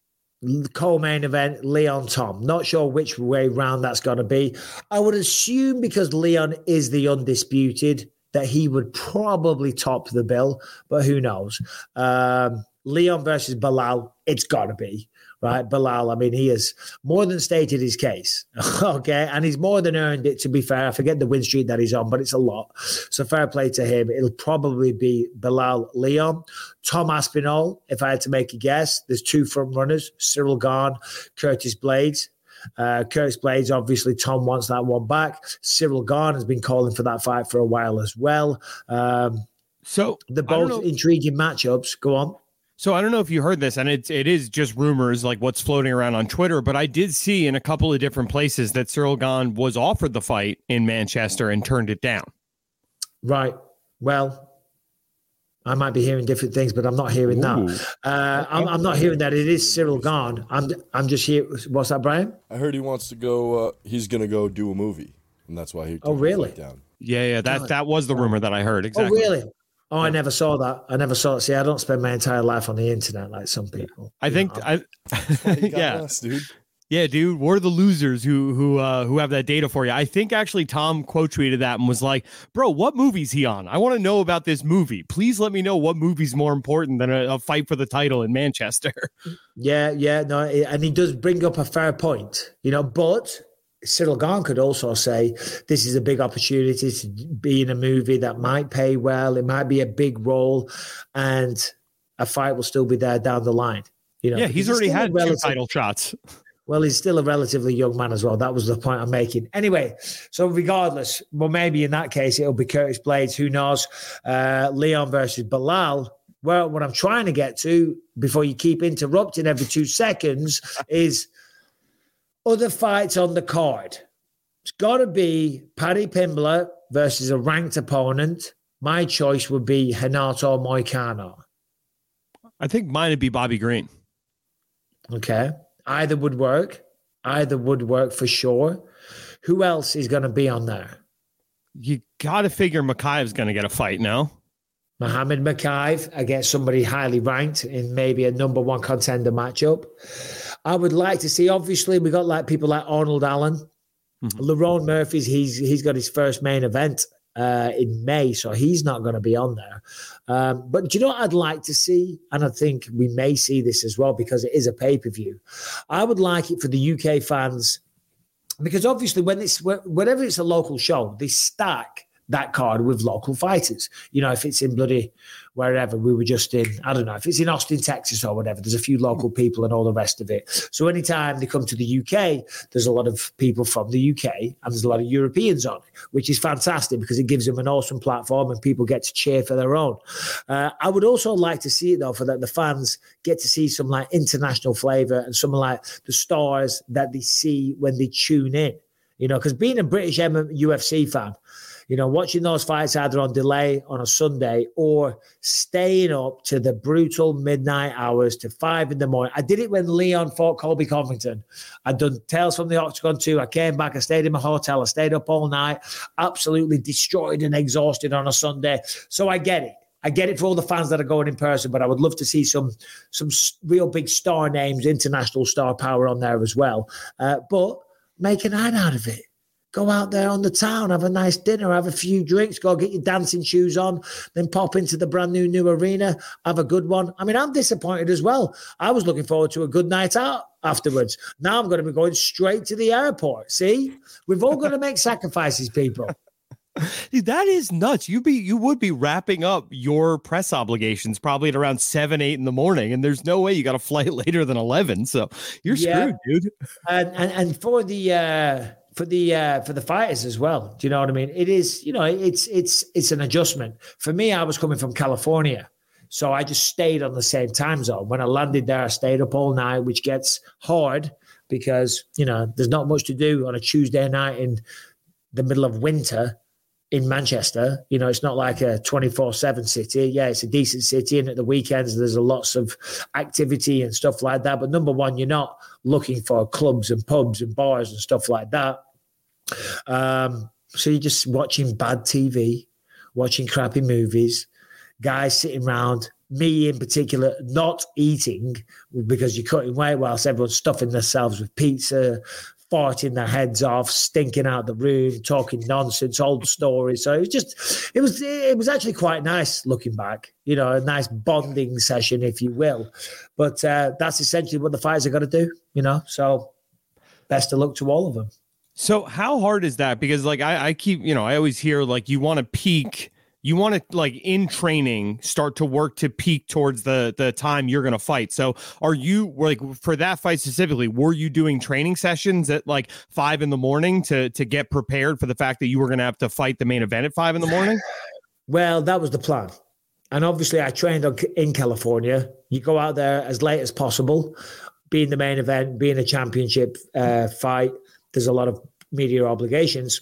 co-main event, Leon Tom. Not sure which way round that's going to be. I would assume because Leon is the undisputed that he would probably top the bill, but who knows? Um, Leon versus Bilal, it's got to be. Right, Bilal, I mean, he has more than stated his case, okay? And he's more than earned it, to be fair. I forget the win streak that he's on, but it's a lot. So fair play to him. It'll probably be Bilal Leon. Tom Aspinall, if I had to make a guess, there's two front runners, Cyril Gane, Curtis Blades. Uh, Curtis Blades, obviously, Tom wants that one back. Cyril Gane has been calling for that fight for a while as well. Um, so they're both intriguing matchups. Go on. So I don't know if you heard this, and it's it is just rumors, like what's floating around on Twitter, but I did see in a couple of different places that Cyril Gane was offered the fight in Manchester and turned it down. Right. Well, I might be hearing different things, but I'm not hearing Ooh. that. Uh, I'm, I'm not hearing that. It is Cyril Gane. I'm I'm just here. What's that, Brian? I heard he wants to go. Uh, he's going to go do a movie, and that's why he. Oh, really? Down. Yeah, yeah. That that was the rumor that I heard. Exactly. Oh, really? Oh, I never saw that. I never saw it. See, I don't spend my entire life on the internet like some people. I think, know. I, yeah, us, dude. Yeah, dude, we're the losers who who uh, who have that data for you. I think actually Tom quote tweeted that and was like, "Bro, what movie's he on? I want to know about this movie. Please let me know what movie's more important than a, a fight for the title in Manchester." Yeah, yeah, no, and he does bring up a fair point, you know, but Cyril Gane could also say this is a big opportunity to be in a movie that might pay well. It might be a big role, and a fight will still be there down the line. You know, yeah, he's already had relative, two title shots. Well, he's still a relatively young man as well. That was the point I'm making. Anyway, so regardless, well, maybe in that case it'll be Curtis Blades. Who knows? Uh, Leon versus Bilal. Well, what I'm trying to get to before you keep interrupting every two seconds is other fights on the card. It's got to be Paddy Pimblett versus a ranked opponent. My choice would be Renato Moicano. I think mine would be Bobby Green. Okay. Either would work. Either would work for sure. Who else is going to be on there? You got to figure Makhaev's going to get a fight now. Muhammad Makhaev against somebody highly ranked in maybe a number one contender matchup. I would like to see, obviously, we got like people like Arnold Allen, mm-hmm. Lerone Murphy's, he's he's got his first main event uh, in May, so he's not going to be on there. Um, but do you know what I'd like to see? And I think we may see this as well because it is a pay-per-view. I would like it for the U K fans because obviously when it's whenever it's a local show, they stack that card with local fighters. You know, if it's in bloody wherever, we were just in, I don't know, if it's in Austin, Texas or whatever, there's a few local people and all the rest of it. So anytime they come to the U K, there's a lot of people from the U K and there's a lot of Europeans on it, which is fantastic because it gives them an awesome platform and people get to cheer for their own. Uh, I would also like to see it though, for that the fans get to see some like international flavor and some like the stars that they see when they tune in, you know, because being a British U F C fan, you know, watching those fights either on delay on a Sunday or staying up to the brutal midnight hours to five in the morning. I did it when Leon fought Colby Covington. I'd done Tales from the Octagon too. I came back, I stayed in my hotel, I stayed up all night, absolutely destroyed and exhausted on a Sunday. So I get it. I get it for all the fans that are going in person, but I would love to see some some real big star names, international star power on there as well. Uh, but make a night out of it. Go out there on the town, have a nice dinner, have a few drinks, go get your dancing shoes on, then pop into the brand new new arena, have a good one. I mean, I'm disappointed as well. I was looking forward to a good night out afterwards. Now I'm going to be going straight to the airport. See? We've all got to make sacrifices, people. Dude, that is nuts. You be you would be wrapping up your press obligations probably at around seven, eight in the morning, and there's no way you got a flight later than eleven. So you're yeah. screwed, dude. And and, and for the uh For the uh, for the fighters as well, do you know what I mean? It is, you know, it's it's it's an adjustment. For me, I was coming from California, so I just stayed on the same time zone. When I landed there, I stayed up all night, which gets hard because you know there's not much to do on a Tuesday night in the middle of winter in Manchester. You know, it's not like a twenty-four seven city. Yeah, it's a decent city, and at the weekends there's lots of activity and stuff like that. But number one, you're not looking for clubs and pubs and bars and stuff like that. Um, so you're just watching bad T V, watching crappy movies, guys sitting around, me in particular, not eating because you're cutting weight whilst everyone's stuffing themselves with pizza, farting their heads off, stinking out the room, talking nonsense, old stories. So it was just, it was, it was actually quite nice looking back, you know, a nice bonding session, if you will. But uh, that's essentially what the fighters are going to do, you know. So best of luck to all of them. So how hard is that? Because like I, I keep, you know, I always hear like you want to peak. You want to, like, in training, start to work to peak towards the the time you're going to fight. So are you, like, for that fight specifically, were you doing training sessions at, like, five in the morning to to get prepared for the fact that you were going to have to fight the main event at five in the morning? Well, that was the plan. And obviously I trained in California. You go out there as late as possible, being the main event, being a championship uh, fight. There's a lot of media obligations.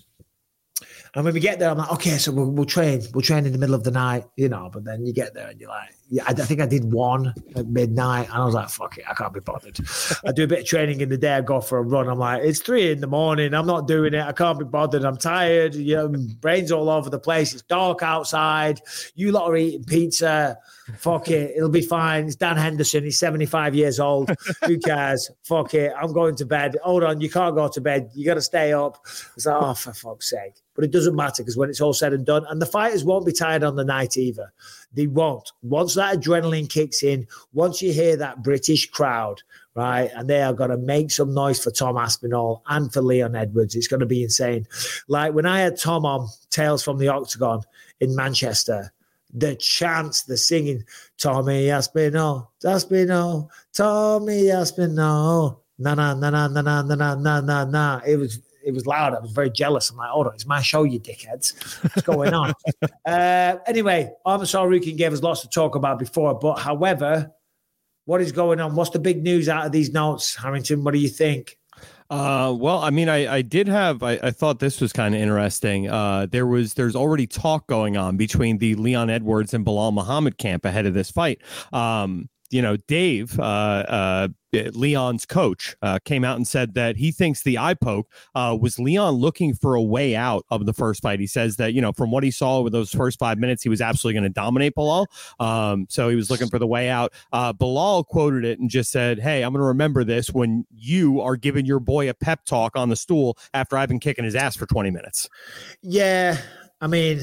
And when we get there, I'm like, okay, so we'll, we'll train. We'll train in the middle of the night, you know. But then you get there and you're like, yeah, I, I think I did one at midnight. And I was like, fuck it, I can't be bothered. I do a bit of training in the day. I go for a run. I'm like, it's three in the morning. I'm not doing it. I can't be bothered. I'm tired. You know, brains all over the place. It's dark outside. You lot are eating pizza. Fuck it. It'll be fine. It's Dan Henderson. He's seventy-five years old. Who cares? Fuck it. I'm going to bed. Hold on. You can't go to bed. You got to stay up. It's like, oh, for fuck's sake. But it doesn't matter because when it's all said and done, and the fighters won't be tired on the night either. They won't. Once that adrenaline kicks in, once you hear that British crowd, right, and they are going to make some noise for Tom Aspinall and for Leon Edwards, it's going to be insane. Like when I had Tom on Tales from the Octagon in Manchester, the chants, the singing, Tommy Aspinall, Aspinall, Tommy Aspinall, na na na na na na na na na na. It was it was loud. I was very jealous. I'm like, hold on, it's my show, you dickheads. What's going on? uh, anyway, Arman Tsarukyan gave us lots to talk about before, but however, what is going on? What's the big news out of these notes, Harrington? What do you think? Uh, well, I mean, I, I did have, I, I thought this was kind of interesting. Uh, there was, there's already talk going on between the Leon Edwards and Bilal Muhammad camp ahead of this fight. Um, you know, Dave, uh, uh, Leon's coach, uh, came out and said that he thinks the eye poke uh, was Leon looking for a way out of the first fight. He says that, you know, from what he saw with those first five minutes, he was absolutely going to dominate Belal. Um, so he was looking for the way out. Uh, Belal quoted it and just said, hey, I'm going to remember this when you are giving your boy a pep talk on the stool after I've been kicking his ass for twenty minutes. Yeah. I mean,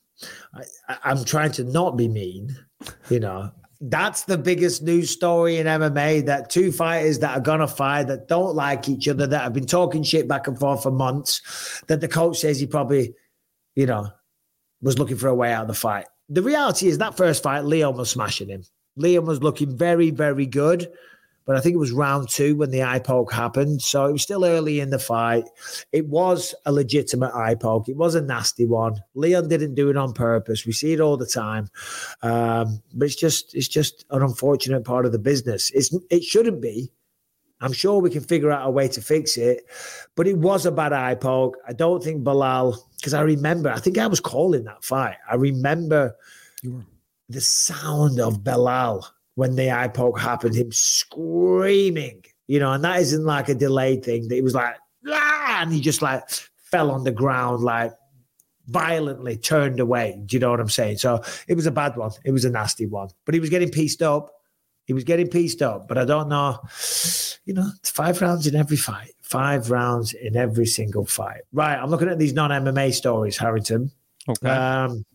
I, I'm trying to not be mean, you know. That's the biggest news story in M M A, that two fighters that are going to fight, that don't like each other, that have been talking shit back and forth for months, that the coach says he probably, you know, was looking for a way out of the fight. The reality is that first fight, Leon was smashing him. Leon was looking very, very good. But I think it was round two when the eye poke happened. So it was still early in the fight. It was a legitimate eye poke. It was a nasty one. Leon didn't do it on purpose. We see it all the time. Um, but it's just it's just an unfortunate part of the business. It's, it shouldn't be. I'm sure we can figure out a way to fix it. But it was a bad eye poke. I don't think Belal, because I remember, I think I was calling that fight. I remember the sound of Belal when the eye poke happened, him screaming, you know, and that isn't like a delayed thing. That it was like, ah, and he just like fell on the ground, like violently turned away. Do you know what I'm saying? So it was a bad one. It was a nasty one, but he was getting pieced up. He was getting pieced up, but I don't know, you know, it's five rounds in every fight, five rounds in every single fight. Right. I'm looking at these non-M M A stories, Harrington. Okay. Um,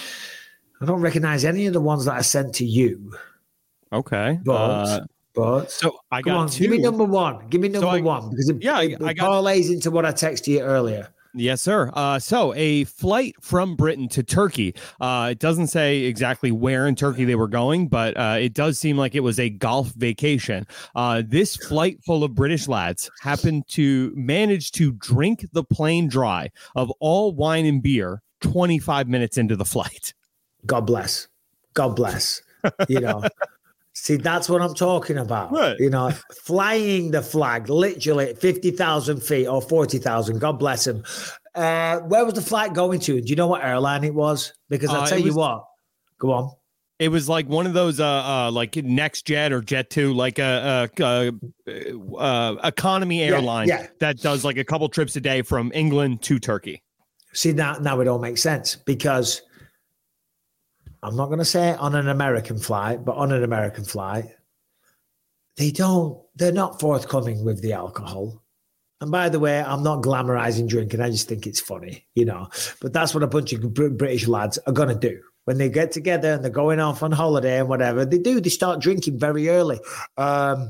I don't recognize any of the ones that I sent to you. Okay. But, uh, but so I come got on, two. give me number one. Give me number so I, one because it, yeah, it, I it got parlays into what I texted you earlier. Yes, sir. Uh, so a flight from Britain to Turkey. Uh, it doesn't say exactly where in Turkey they were going, but uh, it does seem like it was a golf vacation. Uh, this flight full of British lads happened to manage to drink the plane dry of all wine and beer twenty-five minutes into the flight. God bless. God bless. You know. See, that's what I'm talking about. Right. You know, flying the flag, literally fifty thousand feet or forty thousand. God bless him. Uh, where was the flight going to? Do you know what airline it was? Because I'll Uh, tell it you was- what. Go on. It was like one of those, uh, uh, like NextJet or Jet two, like a, a, a, uh economy airline yeah. that does like a couple trips a day from England to Turkey. See, now, now it all makes sense because I'm not going to say on an American flight, but on an American flight, they don't, they're not forthcoming with the alcohol. And by the way, I'm not glamorizing drinking. I just think it's funny, you know, but that's what a bunch of Br- British lads are going to do. When they get together and they're going off on holiday and whatever, they do, they start drinking very early. Um,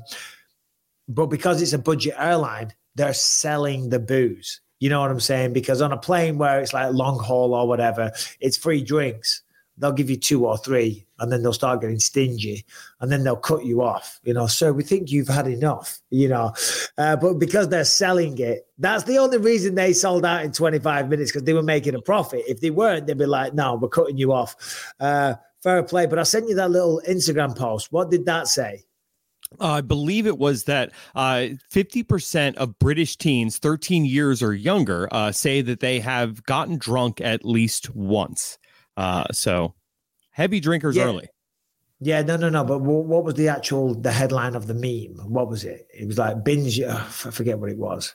but because it's a budget airline, they're selling the booze. You know what I'm saying? Because on a plane where it's like long haul or whatever, it's free drinks. They'll give you two or three and then they'll start getting stingy and then they'll cut you off. You know, sir, we think you've had enough, you know. Uh, but because they're selling it, that's the only reason they sold out in twenty-five minutes, because they were making a profit. If they weren't, they'd be like, no, we're cutting you off. Uh, fair play. But I sent you that little Instagram post. What did that say? Uh, I believe it was that uh, fifty percent of British teens thirteen years or younger uh, say that they have gotten drunk at least once. Uh, so heavy drinkers Yeah. early. Yeah, no, no, no. But w- what was the actual, the headline of the meme? What was it? It was like binge. Uh, I forget what it was.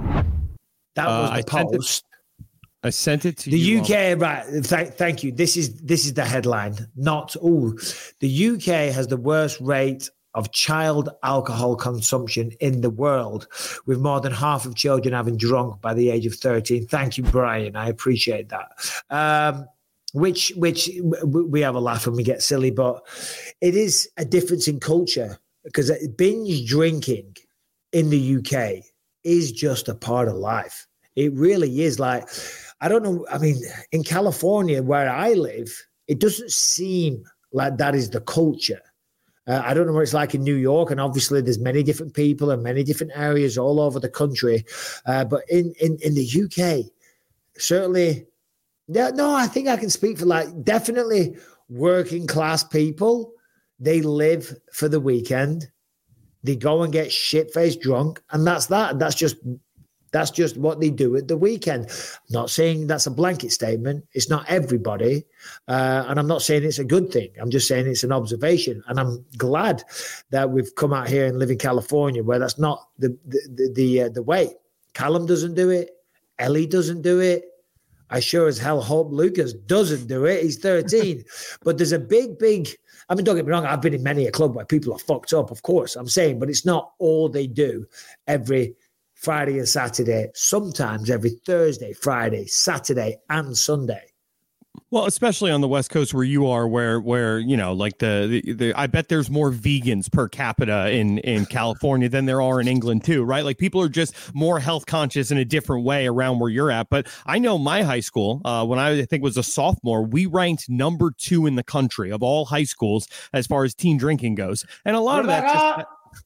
That Uh, was the I sent it- post. I sent it to The you. U K, right? Th- thank you. This is this is the headline. Not oh, the U K has the worst rate of child alcohol consumption in the world, with more than half of children having drunk by the age of thirteen. Thank you, Brian. I appreciate that. Um, which which w- we have a laugh and we get silly, but it is a difference in culture, because binge drinking in the U K is just a part of life. It really is. Like, I don't know. I mean, in California, where I live, it doesn't seem like that is the culture. Uh, I don't know what it's like in New York, and obviously there's many different people and many different areas all over the country. Uh, but in, in, in the U K, certainly, yeah, no, I think I can speak for like definitely working class people. They live for the weekend. They go and get shit-faced drunk, and that's that. That's just That's just what they do at the weekend. I'm not saying that's a blanket statement. It's not everybody. Uh, and I'm not saying it's a good thing. I'm just saying it's an observation. And I'm glad that we've come out here and live in California where that's not the the the, the, uh, the way. Callum doesn't do it. Ellie doesn't do it. I sure as hell hope Lucas doesn't do it. He's thirteen. But there's a big, big, I mean, don't get me wrong. I've been in many a club where people are fucked up, of course. I'm saying, but it's not all they do every Friday and Saturday, sometimes every Thursday, Friday, Saturday, and Sunday. Well, especially on the West Coast where you are, where where you know, like the, the the I bet there's more vegans per capita in in California than there are in England too, right? Like people are just more health conscious in a different way around where you're at. But I know my high school, uh, when I, I think was a sophomore, we ranked number two in the country of all high schools as far as teen drinking goes, and a lot of that just.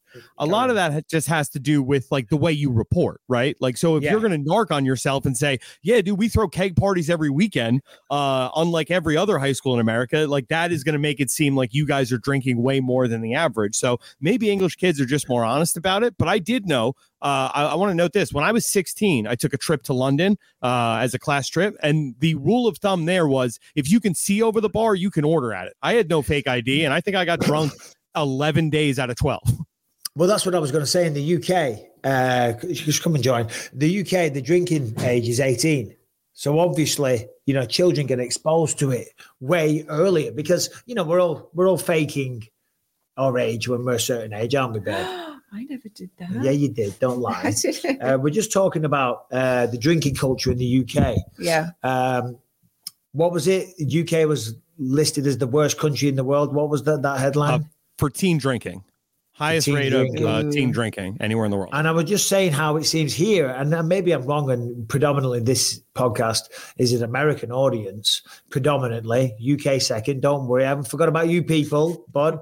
A lot of that just has to do with like the way you report, right? Like, so if yeah. you're going to narc on yourself and say, yeah, dude, we throw keg parties every weekend, uh, unlike every other high school in America, like that is going to make it seem like you guys are drinking way more than the average. So maybe English kids are just more honest about it. But I did know, uh, I, I want to note this. When I was sixteen, I took a trip to London uh, as a class trip. And the rule of thumb there was if you can see over the bar, you can order at it. I had no fake I D. And I think I got drunk eleven days out of twelve. Well, that's what I was going to say in the U K. Uh, just come and join. The U K, the drinking age is eighteen. So obviously, you know, children get exposed to it way earlier because, you know, we're all we're all faking our age when we're a certain age, aren't we, babe? I never did that. Yeah, you did. Don't lie. uh, we're just talking about uh, the drinking culture in the U K. Yeah. Um, what was it? The U K was listed as the worst country in the world. What was that, that headline? Uh, for teen drinking. Highest rate drinking. of uh, teen drinking anywhere in the world. And I was just saying how it seems here, and maybe I'm wrong, and predominantly this podcast is an American audience, predominantly, U K second. Don't worry, I haven't forgot about you people, bud.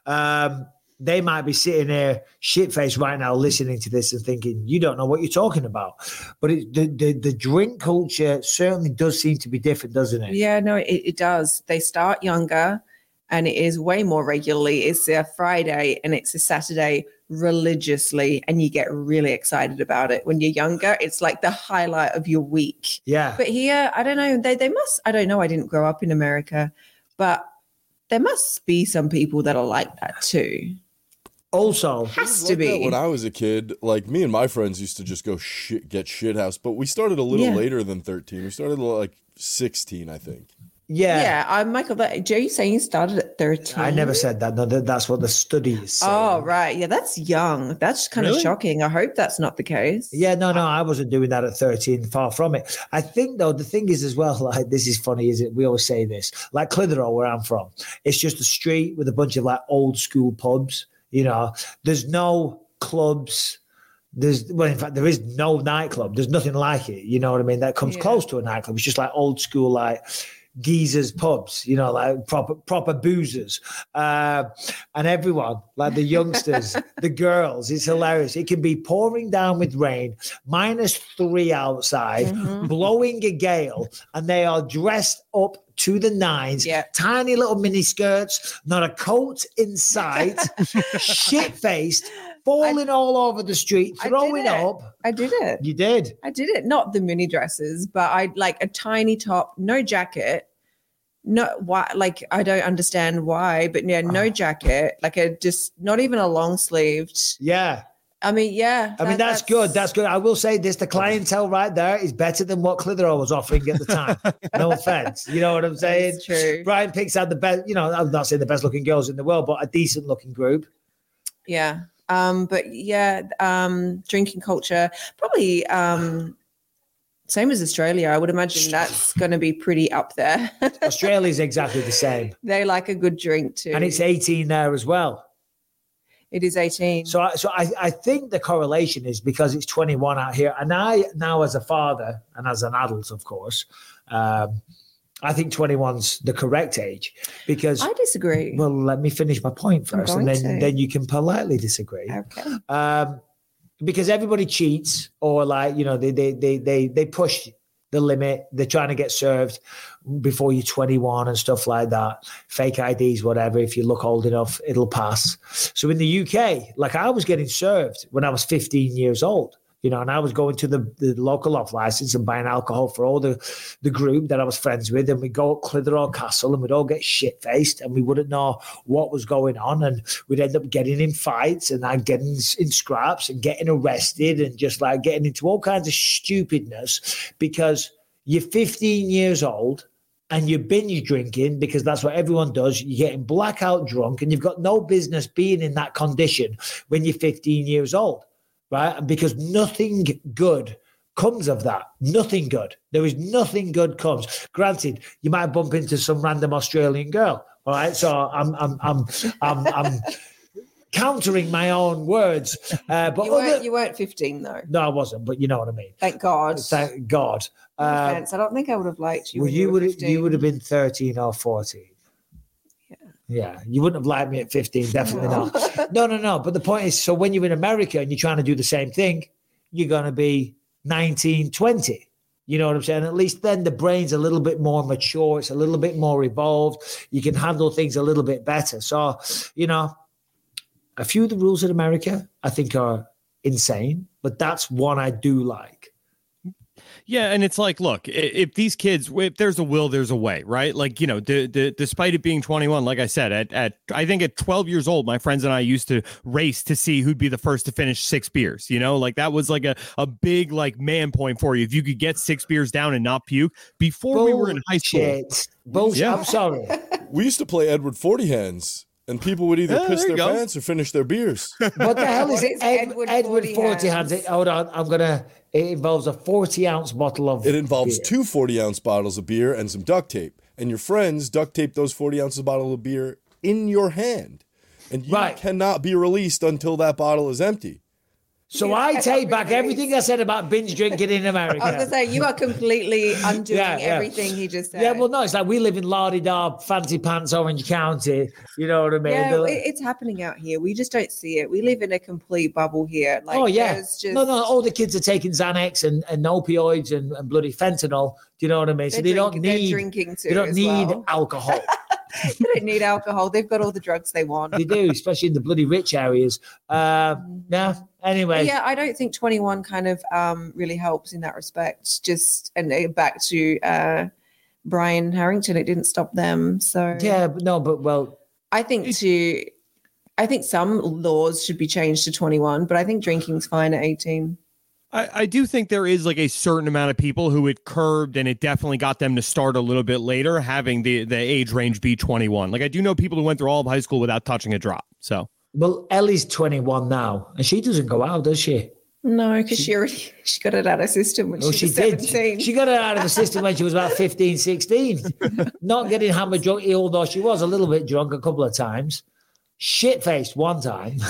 Um, they might be sitting there shit-faced right now listening to this and thinking, you don't know what you're talking about. But it, the, the, the drink culture certainly does seem to be different, doesn't it? Yeah, no, it, it does. They start younger. And it is way more regularly. It's a Friday and it's a Saturday religiously, and you get really excited about it. When you're younger, it's like the highlight of your week. Yeah. But here, I don't know, they they must, I don't know, I didn't grow up in America, but there must be some people that are like that too. Also, has like to be. When I was a kid, like me and my friends used to just go shit, get shit house, but we started a little Yeah. later than thirteen. We started like sixteen, I think. Yeah. Yeah, I, Michael, that, Joe, you saying you started at thirteen? I never said that. No, that, that's what the study is saying. Oh, right. Yeah, that's young. That's kind Really? of shocking. I hope that's not the case. Yeah, no, no, I wasn't doing that at thirteen, far from it. I think, though, the thing is as well, like, this is funny, is it? We always say this, like Clitheroe, where I'm from, it's just a street with a bunch of, like, old school pubs, you know. There's no clubs. There's, well, in fact, there is no nightclub. There's nothing like it, you know what I mean? That comes Yeah. close to a nightclub. It's just, like, old school, like, geezers pubs, you know, like proper proper boozers, uh, and everyone, like the youngsters, the girls, it's hilarious. It can be pouring down with rain, minus three outside, Mm-hmm. blowing a gale, and they are dressed up to the nines, Yeah. tiny little mini skirts, not a coat in sight, shit-faced, falling all over the street, I did throwing it. up. I did it. You did. I did it. Not the mini dresses, but I like a tiny top, no jacket. No, why? Like, I don't understand why, but yeah, no jacket, like a just not even a long sleeved. Yeah. I mean, yeah. I mean, that- that's, good. That's good. I will say this, the clientele right there is better than what Clitheroe was offering at the time. No offense. You know what I'm saying? That's true. Brian picks out the best, you know, I'm not saying the best looking girls in the world, but a decent looking group. Yeah. Um, but yeah, um, drinking culture, probably um, same as Australia. I would imagine that's going to be pretty up there. Australia's exactly the same. They like a good drink too. And it's eighteen there as well. It is eighteen. So, I, so I, I think the correlation is because it's twenty-one out here. And I now, as a father and as an adult, of course, um, I think twenty-one's the correct age because I disagree. Well, let me finish my point first, and going then to. then you can politely disagree. Okay. Um, because everybody cheats, or like you know, they they they they they push the limit. They're trying to get served before you're twenty-one and stuff like that. Fake I Ds, whatever. If you look old enough, it'll pass. So in the U K, like I was getting served when I was fifteen years old. You know, and I was going to the, the local off license and buying alcohol for all the, the group that I was friends with. And we'd go up Clitheroe Castle and we'd all get shit-faced and we wouldn't know what was going on. And we'd end up getting in fights and I'd getting in scraps and getting arrested and just like getting into all kinds of stupidness because you're fifteen years old and you're binge drinking because that's what everyone does. You're getting blackout drunk and you've got no business being in that condition when you're fifteen years old. Right? Because nothing good comes of that. Nothing good. There is nothing good comes. Granted, you might bump into some random Australian girl. All right. So I'm I'm I'm I'm, I'm countering my own words. Uh, but you weren't, other, you weren't fifteen though. No, I wasn't. But you know what I mean. Thank God. Thank God. No Uh, offense, I don't think I would have liked you. well, when you you would were you would have been thirteen or fourteen. Yeah, you wouldn't have liked me at fifteen, definitely No. not. No, no, no. But the point is, so when you're in America and you're trying to do the same thing, you're going to be nineteen, twenty. You know what I'm saying? At least then the brain's a little bit more mature. It's a little bit more evolved. You can handle things a little bit better. So, you know, a few of the rules in America I think are insane, but that's one I do like. Yeah, and it's like, look, i- if these kids, if there's a will, there's a way, right? Like, you know, d- d- despite it being twenty-one, like I said, at, at I think at twelve years old, my friends and I used to race to see who'd be the first to finish six beers, you know? Like, that was like a, a big, like, man point for you. If you could get six beers down and not puke before we were in high school. Bullshit. Bullshit. Yeah. I'm sorry. We used to play Edward Forty Hands, and people would either Yeah, piss there you their go. pants or finish their beers. What the hell is What is Ed, Edward Edward forty forty hands? hands? Hold on. I'm going to, it involves a forty ounce bottle of It involves beer. two forty ounce bottles of beer and some duct tape. And your friends duct tape those forty ounces of bottle of beer in your hand. And you Right. cannot be released until that bottle is empty. So Yeah, I I take got back released. everything I said about binge drinking in America. I was gonna say you are completely undoing Yeah, yeah. everything he just said. Yeah, well, no, it's like we live in la-di-da, fancy pants, Orange County. You know what I mean? Yeah, The- it- it's happening out here. We just don't see it. We live in a complete bubble here. Like, oh, yeah. there's just, No, no, all the kids are taking Xanax and, and opioids and, and bloody fentanyl. Do you know what I mean? So They're they don't drink- they're need drinking too they don't as need well. alcohol. they don't need alcohol. They've got all the drugs they want. They do, especially in the bloody rich areas. Um, yeah. Anyway, But yeah, I don't think twenty-one kind of um, really helps in that respect. Just and uh, back to uh, Brian Harrington, it didn't stop them. So yeah, but no, but well, I think to, I think some laws should be changed to twenty-one, but I think drinking's fine at eighteen. I, I do think there is like a certain amount of people who it curbed and it definitely got them to start a little bit later, having the, the age range be twenty-one. Like I do know people who went through all of high school without touching a drop. So, well, Ellie's twenty-one now, and she doesn't go out, does she? No, because she already she got it out of her system when Oh, she she was did. seventeen. She got it out of the system when she was about fifteen, sixteen. Not getting hammered drunk, although she was a little bit drunk a couple of times. Shit-faced one time.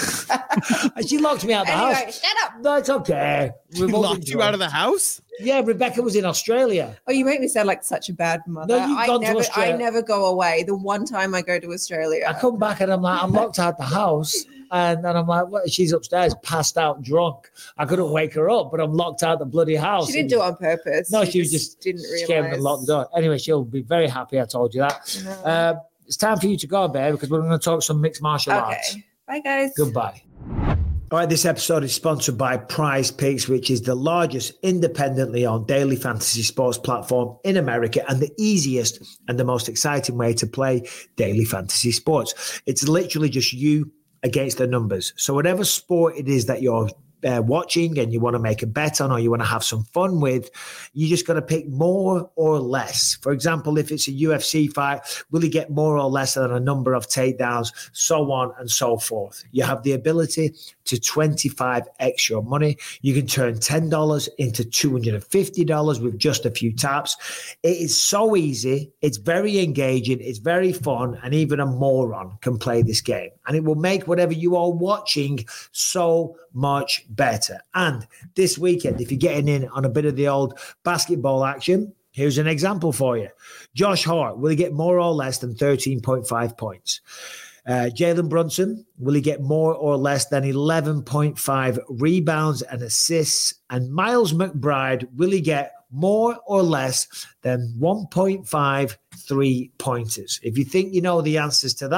And she locked me out the Anyway, house. shut up. No, it's okay. he locked you out of the house? Yeah, Rebecca was in Australia. Oh, you make me sound like such a bad mother. No, you've I gone to never, I Australia. never go away. The one time I go to Australia, I come back and I'm like, I'm locked out the house. And then I'm like, what? She's upstairs, passed out, drunk. I couldn't wake her up, but I'm locked out the bloody house. she didn't do it on purpose. No, she was just didn't scared and realize. locked the door. Anyway, she'll be very happy I told you that. No. Uh, it's time for you to go, babe, because we're going to talk some mixed martial arts. Okay, bye guys. Goodbye. All right, this episode is sponsored by Prize Picks, which is the largest independently owned daily fantasy sports platform in America and the easiest and the most exciting way to play daily fantasy sports. It's literally just you against the numbers. So whatever sport it is that you're uh, watching and you want to make a bet on or you want to have some fun with, you just got to pick more or less. For example, if it's a U F C fight, will he get more or less than a number of takedowns, so on and so forth. You have the ability to twenty-five x your money. You can turn ten dollars into two hundred fifty dollars with just a few taps. It is so easy. It's very engaging. It's very fun. And even a moron can play this game. And it will make whatever you are watching so much better. And this weekend, if you're getting in on a bit of the old basketball action, here's an example for you. Josh Hart, will he get more or less than thirteen point five points? Uh, Jalen Brunson, will he get more or less than eleven point five rebounds and assists? And Miles McBride, will he get more or less than one point five three pointers? If you think you know the answers to that,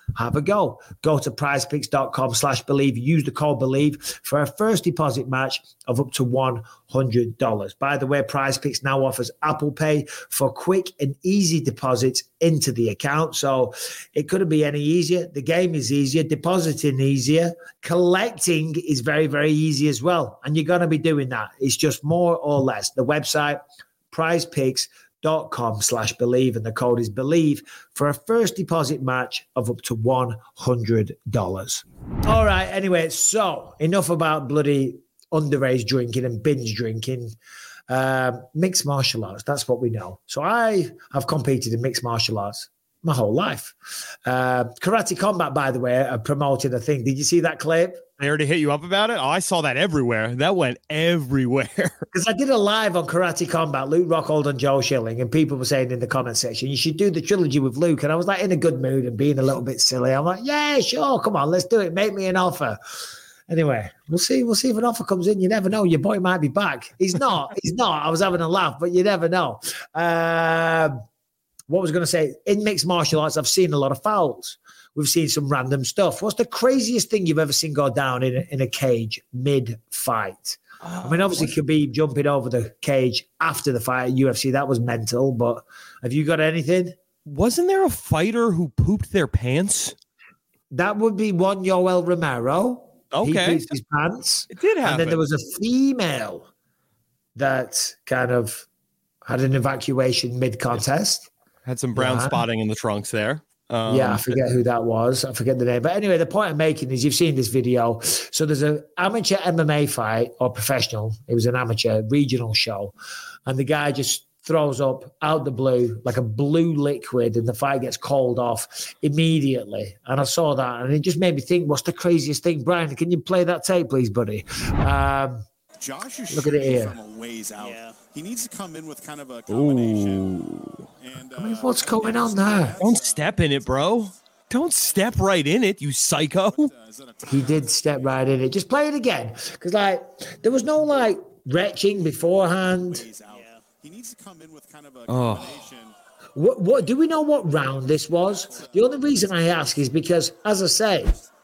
have a go. Go to prizepicks.com slash believe. Use the code believe for a first deposit match of up to one hundred dollars. By the way, PrizePicks now offers Apple Pay for quick and easy deposits into the account. So it couldn't be any easier. The game is easier, depositing easier, collecting is very, very easy as well. And you're going to be doing that. It's just more or less. The website, prizepicks.com slash believe, and the code is believe for a first deposit match of up to one hundred dollars. All right. Anyway, so enough about bloody underage drinking and binge drinking. Um, mixed martial arts, that's what we know. So I have competed in mixed martial arts my whole life. Uh, Karate Combat, by the way, are promoting a thing. Did you see that clip? They already hit you up about it? Oh, I saw that everywhere. That went everywhere. Because I did a live on Karate Combat, Luke Rockhold and Joe Schilling, and people were saying in the comment section, you should do the trilogy with Luke. And I was like in a good mood and being a little bit silly. I'm like, yeah, sure, come on, let's do it. Make me an offer. Anyway, we'll see. We'll see if an offer comes in. You never know. Your boy might be back. He's not. He's not. I was having a laugh, but you never know. Um, what was I going to say? In mixed martial arts, I've seen a lot of fouls. We've seen some random stuff. What's the craziest thing you've ever seen go down in a, in a cage mid-fight? Uh, I mean, obviously, Khabib jumping over the cage after the fight at U F C, that was mental. But have you got anything? Wasn't there a fighter who pooped their pants? That would be one Yoel Romero. Okay. He pooped his pants. It did happen. And then there was a female that kind of had an evacuation mid-contest. Had some brown yeah. spotting in the trunks there. Um, yeah, I forget who that was. I forget the name. But anyway, the point I'm making is you've seen this video. So there's an amateur M M A fight, or professional. It was an amateur regional show. And the guy just throws up out the blue, like a blue liquid, and the fight gets called off immediately. And I saw that, and it just made me think, what's the craziest thing? Brian, can you play that tape, please, buddy? Um, Josh is look at it here. From a ways out. Yeah. He needs to come in with kind of a combination. And, uh, I mean, what's going on there? Don't step in it, bro. Don't step right in it, you psycho. He did step right in it. Just play it again. Because, like, there was no, like, retching beforehand. He needs to come in with kind of a combination. Oh. What, what, do we know what round this was? The only reason I ask is because, as I say,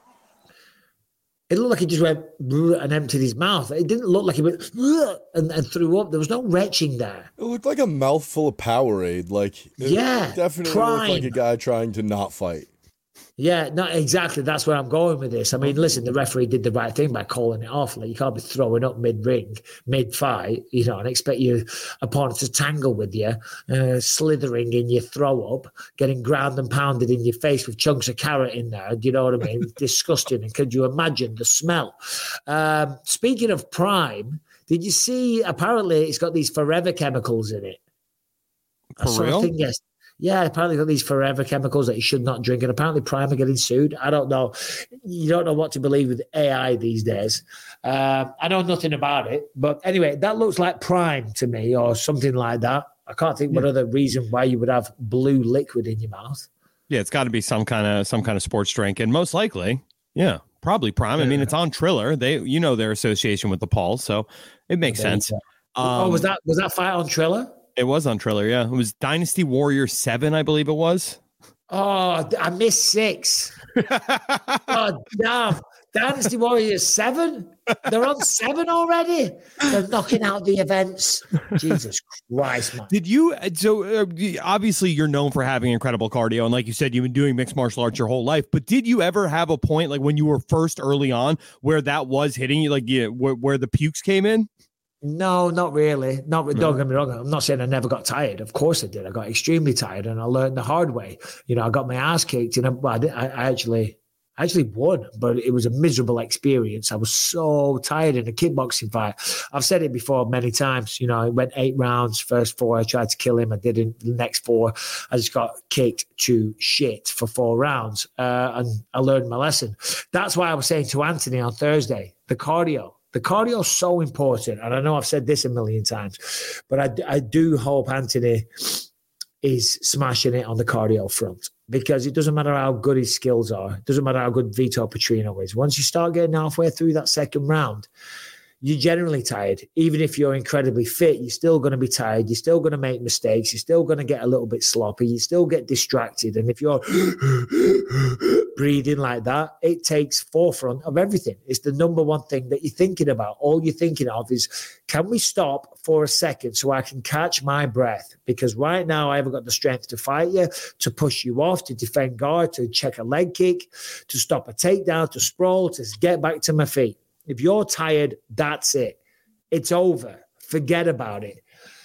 it looked like he just went and emptied his mouth. It didn't look like he went and, and threw up. There was no retching there. It looked like a mouthful of Powerade. Like, it yeah, definitely prime. looked like a guy trying to not fight. Yeah, no, exactly. That's where I'm going with this. I mean, listen, the referee did the right thing by calling it off. Like, you can't be throwing up mid-ring, mid-fight, you know, and expect your opponent to tangle with you, uh, slithering in your throw-up, getting ground and pounded in your face with chunks of carrot in there. Do you know what I mean? Disgusting. And could you imagine the smell? Um, speaking of Prime, did you see, apparently it's got these forever chemicals in it. For I saw real? a thing yesterday. Yeah, apparently got these forever chemicals that you should not drink. And apparently Prime are getting sued. I don't know. You don't know what to believe with A I these days. Uh, I know nothing about it. But anyway, that looks like Prime to me or something like that. I can't think yeah. what other reason why you would have blue liquid in your mouth. Yeah, it's got to be some kind of some kind of sports drink. And most likely, yeah, probably Prime. Yeah. I mean, it's on Triller. They, you know, their association with the Paul. So it makes sense. Um, oh, was that was that fight on Triller? It was on Triller, yeah. It was Dynasty Warrior seven, I believe it was. Oh, I missed six. God damn. Dynasty Warrior seven? They're on seven already? They're knocking out the events. Jesus Christ, man. Did you, so uh, obviously you're known for having incredible cardio. And like you said, you've been doing mixed martial arts your whole life. But did you ever have a point, like when you were first early on, where that was hitting you, like yeah, where, where the pukes came in? No, not really. Not don't get me wrong. I'm not saying I never got tired. Of course I did. I got extremely tired, and I learned the hard way. You know, I got my ass kicked, and I, well, I, did, I, I actually, I actually won, but it was a miserable experience. I was so tired in a kickboxing fight. I've said it before many times. You know, I went eight rounds. First four, I tried to kill him. I didn't. The next four, I just got kicked to shit for four rounds, uh, and I learned my lesson. That's why I was saying to Anthony on Thursday, the cardio. The cardio is so important, and I know I've said this a million times, but I, I do hope Anthony is smashing it on the cardio front, because it doesn't matter how good his skills are. It doesn't matter how good Vitor Petrino is. Once you start getting halfway through that second round, you're generally tired. Even if you're incredibly fit, you're still going to be tired. You're still going to make mistakes. You're still going to get a little bit sloppy. You still get distracted. And if you're breathing like that, it takes forefront of everything. It's the number one thing that you're thinking about. All you're thinking of is, can we stop for a second so I can catch my breath? Because right now I haven't got the strength to fight you, to push you off, to defend guard, to check a leg kick, to stop a takedown, to sprawl, to get back to my feet. If you're tired, that's it. It's over. Forget about it.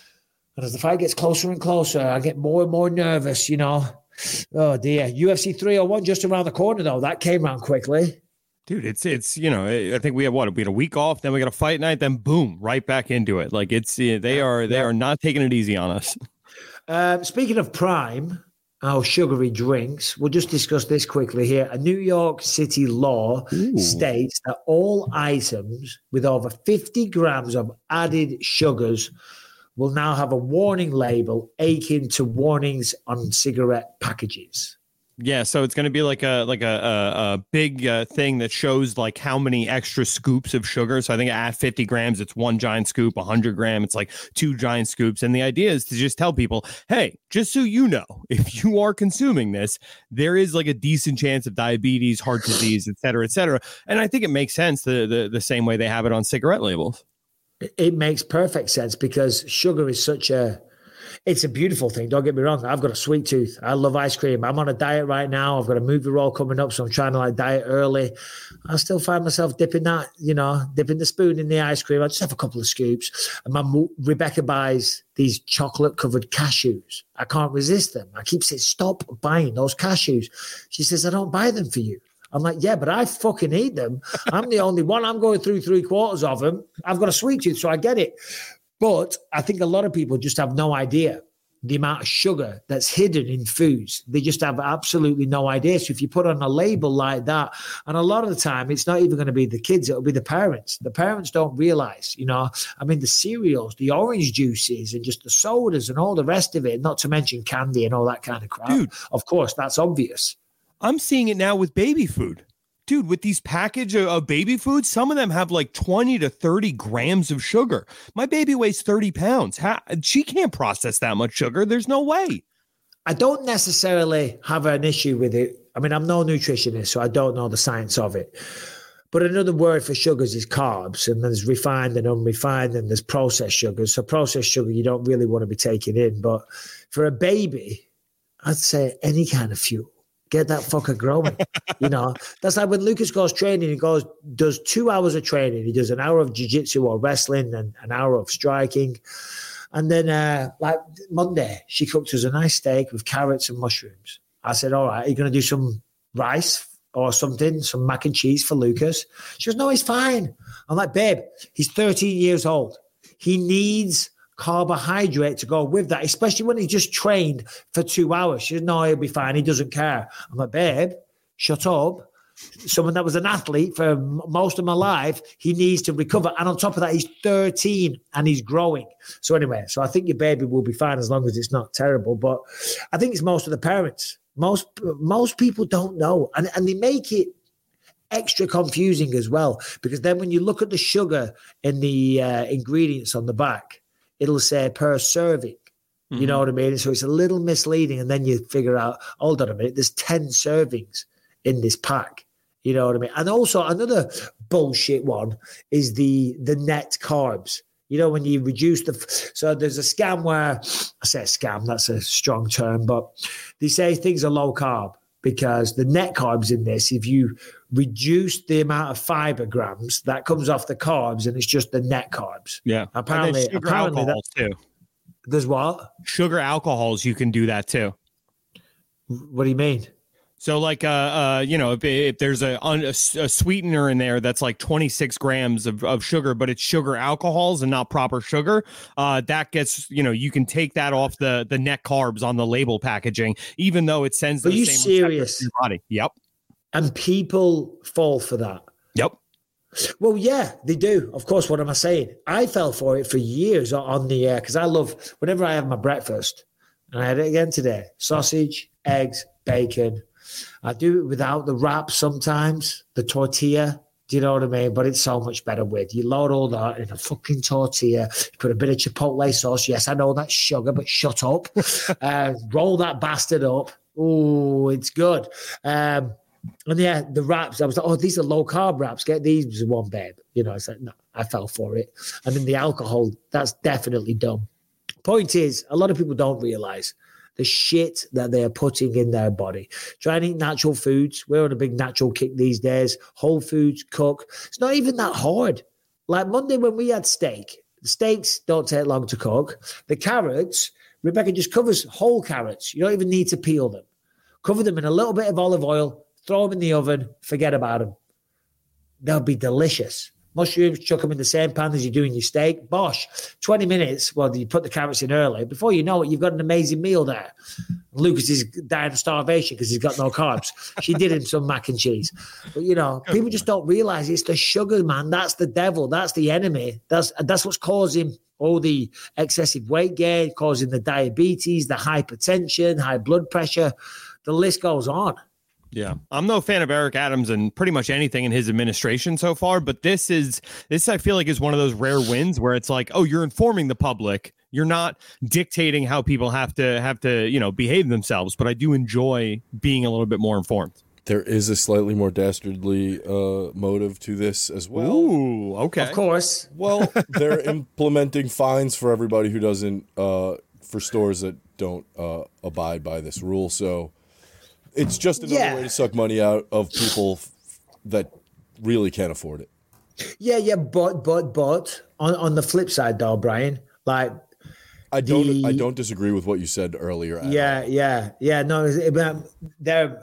And as the fight gets closer and closer, I get more and more nervous, you know. Oh, dear. U F C three oh one just around the corner, though. That came around quickly. Dude, it's, it's you know, I think we have what? We had a week off, then we got a fight night, then boom, right back into it. Like, it's, they are, they are not taking it easy on us. Uh, speaking of Prime, our sugary drinks, we'll just discuss this quickly here. A New York City law Ooh. states that all items with over fifty grams of added sugars will now have a warning label akin to warnings on cigarette packages. Yeah, so it's going to be like a like a a, a big uh, thing that shows like how many extra scoops of sugar. So I think at fifty grams, it's one giant scoop. one hundred gram, it's like two giant scoops. And the idea is to just tell people, hey, just so you know, if you are consuming this, there is like a decent chance of diabetes, heart disease, et cetera, et cetera. And I think it makes sense the the, the same way they have it on cigarette labels. It makes perfect sense because sugar is such a It's a beautiful thing. Don't get me wrong. I've got a sweet tooth. I love ice cream. I'm on a diet right now. I've got a movie role coming up, so I'm trying to like diet early. I still find myself dipping that, you know, dipping the spoon in the ice cream. I just have a couple of scoops. And my Rebecca buys these chocolate-covered cashews. I can't resist them. I keep saying, stop buying those cashews. She says, I don't buy them for you. I'm like, yeah, but I fucking eat them. I'm the only one. I'm going through three quarters of them. I've got a sweet tooth, so I get it. But I think a lot of people just have no idea the amount of sugar that's hidden in foods. They just have absolutely no idea. So if you put on a label like that, and a lot of the time, it's not even going to be the kids, it'll be the parents. The parents don't realize, you know, I mean, the cereals, the orange juices, and just the sodas and all the rest of it, not to mention candy and all that kind of crap. Dude, of course, that's obvious. I'm seeing it now with baby food. Dude, with these package of, of baby food, some of them have like twenty to thirty grams of sugar. My baby weighs thirty pounds. How, she can't process that much sugar. There's no way. I don't necessarily have an issue with it. I mean, I'm no nutritionist, so I don't know the science of it. But another word for sugars is carbs, and there's refined and unrefined, and there's processed sugars. So processed sugar you don't really want to be taking in. But for a baby, I'd say any kind of fuel. Get that fucker growing. You know, that's like when Lucas goes training, he goes, does two hours of training. He does an hour of jiu-jitsu or wrestling and an hour of striking. And then uh, like Monday, she cooked us a nice steak with carrots and mushrooms. I said, all right, are you going to do some rice or something, some mac and cheese for Lucas? She goes, no, he's fine. I'm like, babe, he's thirteen years old. He needs carbohydrate to go with that, especially when he just trained for two hours. She said, no, he'll be fine. He doesn't care. I'm like, babe, shut up. Someone that was an athlete for most of my life, he needs to recover. And on top of that, he's thirteen and he's growing. So anyway, so I think your baby will be fine as long as it's not terrible. But I think it's most of the parents. Most most people don't know. And, and they make it extra confusing as well, because then when you look at the sugar in the uh, ingredients on the back, it'll say per serving. You mm-hmm. know what I mean? So it's a little misleading. And then you figure out, hold on a minute, there's ten servings in this pack. You know what I mean? And also another bullshit one is the the net carbs. You know, when you reduce the... So there's a scam where... I say scam, that's a strong term, but they say things are low carb because the net carbs in this, if you reduce the amount of fiber grams, that comes off the carbs and it's just the net carbs. Yeah. Apparently, sugar apparently alcohols that, too. There's what? Sugar alcohols, you can do that too. What do you mean? So like, uh, uh, you know, if, if there's a, a, a sweetener in there that's like twenty-six grams of, of sugar, but it's sugar alcohols and not proper sugar, uh, that gets, you know, you can take that off the, the net carbs on the label packaging, even though it sends the Are you same serious? to your body. Yep. And people fall for that. Yep. Well, yeah, they do. Of course, what am I saying? I fell for it for years on the air because I love, whenever I have my breakfast, and I had it again today, sausage, eggs, bacon. I do it without the wrap sometimes, the tortilla, Do you know what I mean? But it's so much better with. You load all that in a fucking tortilla, you put a bit of chipotle sauce. Yes, I know that's sugar, but shut up. uh, roll that bastard up. Oh, it's good. Um, and yeah, the wraps, I was like, oh, these are low carb wraps. Get these one, babe. You know, it's like, no, I fell for it. And then the alcohol, that's definitely dumb. Point is, a lot of people don't realize the shit that they're putting in their body. Try and eat natural foods. We're on a big natural kick these days. Whole foods, cook. It's not even that hard. Like Monday when we had steak, the steaks don't take long to cook. The carrots, Rebecca just covers whole carrots. You don't even need to peel them. Cover them in a little bit of olive oil, throw them in the oven, forget about them. They'll be delicious. Mushrooms, chuck them in the same pan as you're doing your steak. Bosh, twenty minutes. Well, you put the carrots in early. Before you know it, you've got an amazing meal there. Lucas is dying of starvation because he's got no carbs. She did him some mac and cheese. But, you know, people just don't realize it's the sugar, man. That's the devil. That's the enemy. That's that's what's causing all the excessive weight gain, causing the diabetes, the hypertension, high blood pressure. The list goes on. Yeah, I'm no fan of Eric Adams and pretty much anything in his administration so far, but this is this I feel like is one of those rare wins where it's like, oh, you're informing the public. You're not dictating how people have to have to, you know, behave themselves, but I do enjoy being a little bit more informed. There is a slightly more dastardly uh, motive to this as well. Ooh, okay. Of course. Well, they're implementing fines for everybody who doesn't, uh, for stores that don't uh, abide by this rule. So it's just another Yeah. way to suck money out of people f- that really can't afford it. Yeah, yeah, but but but on, on the flip side though, Brian, like I don't the- I don't disagree with what you said earlier. at yeah, yeah, yeah. No, it- but they're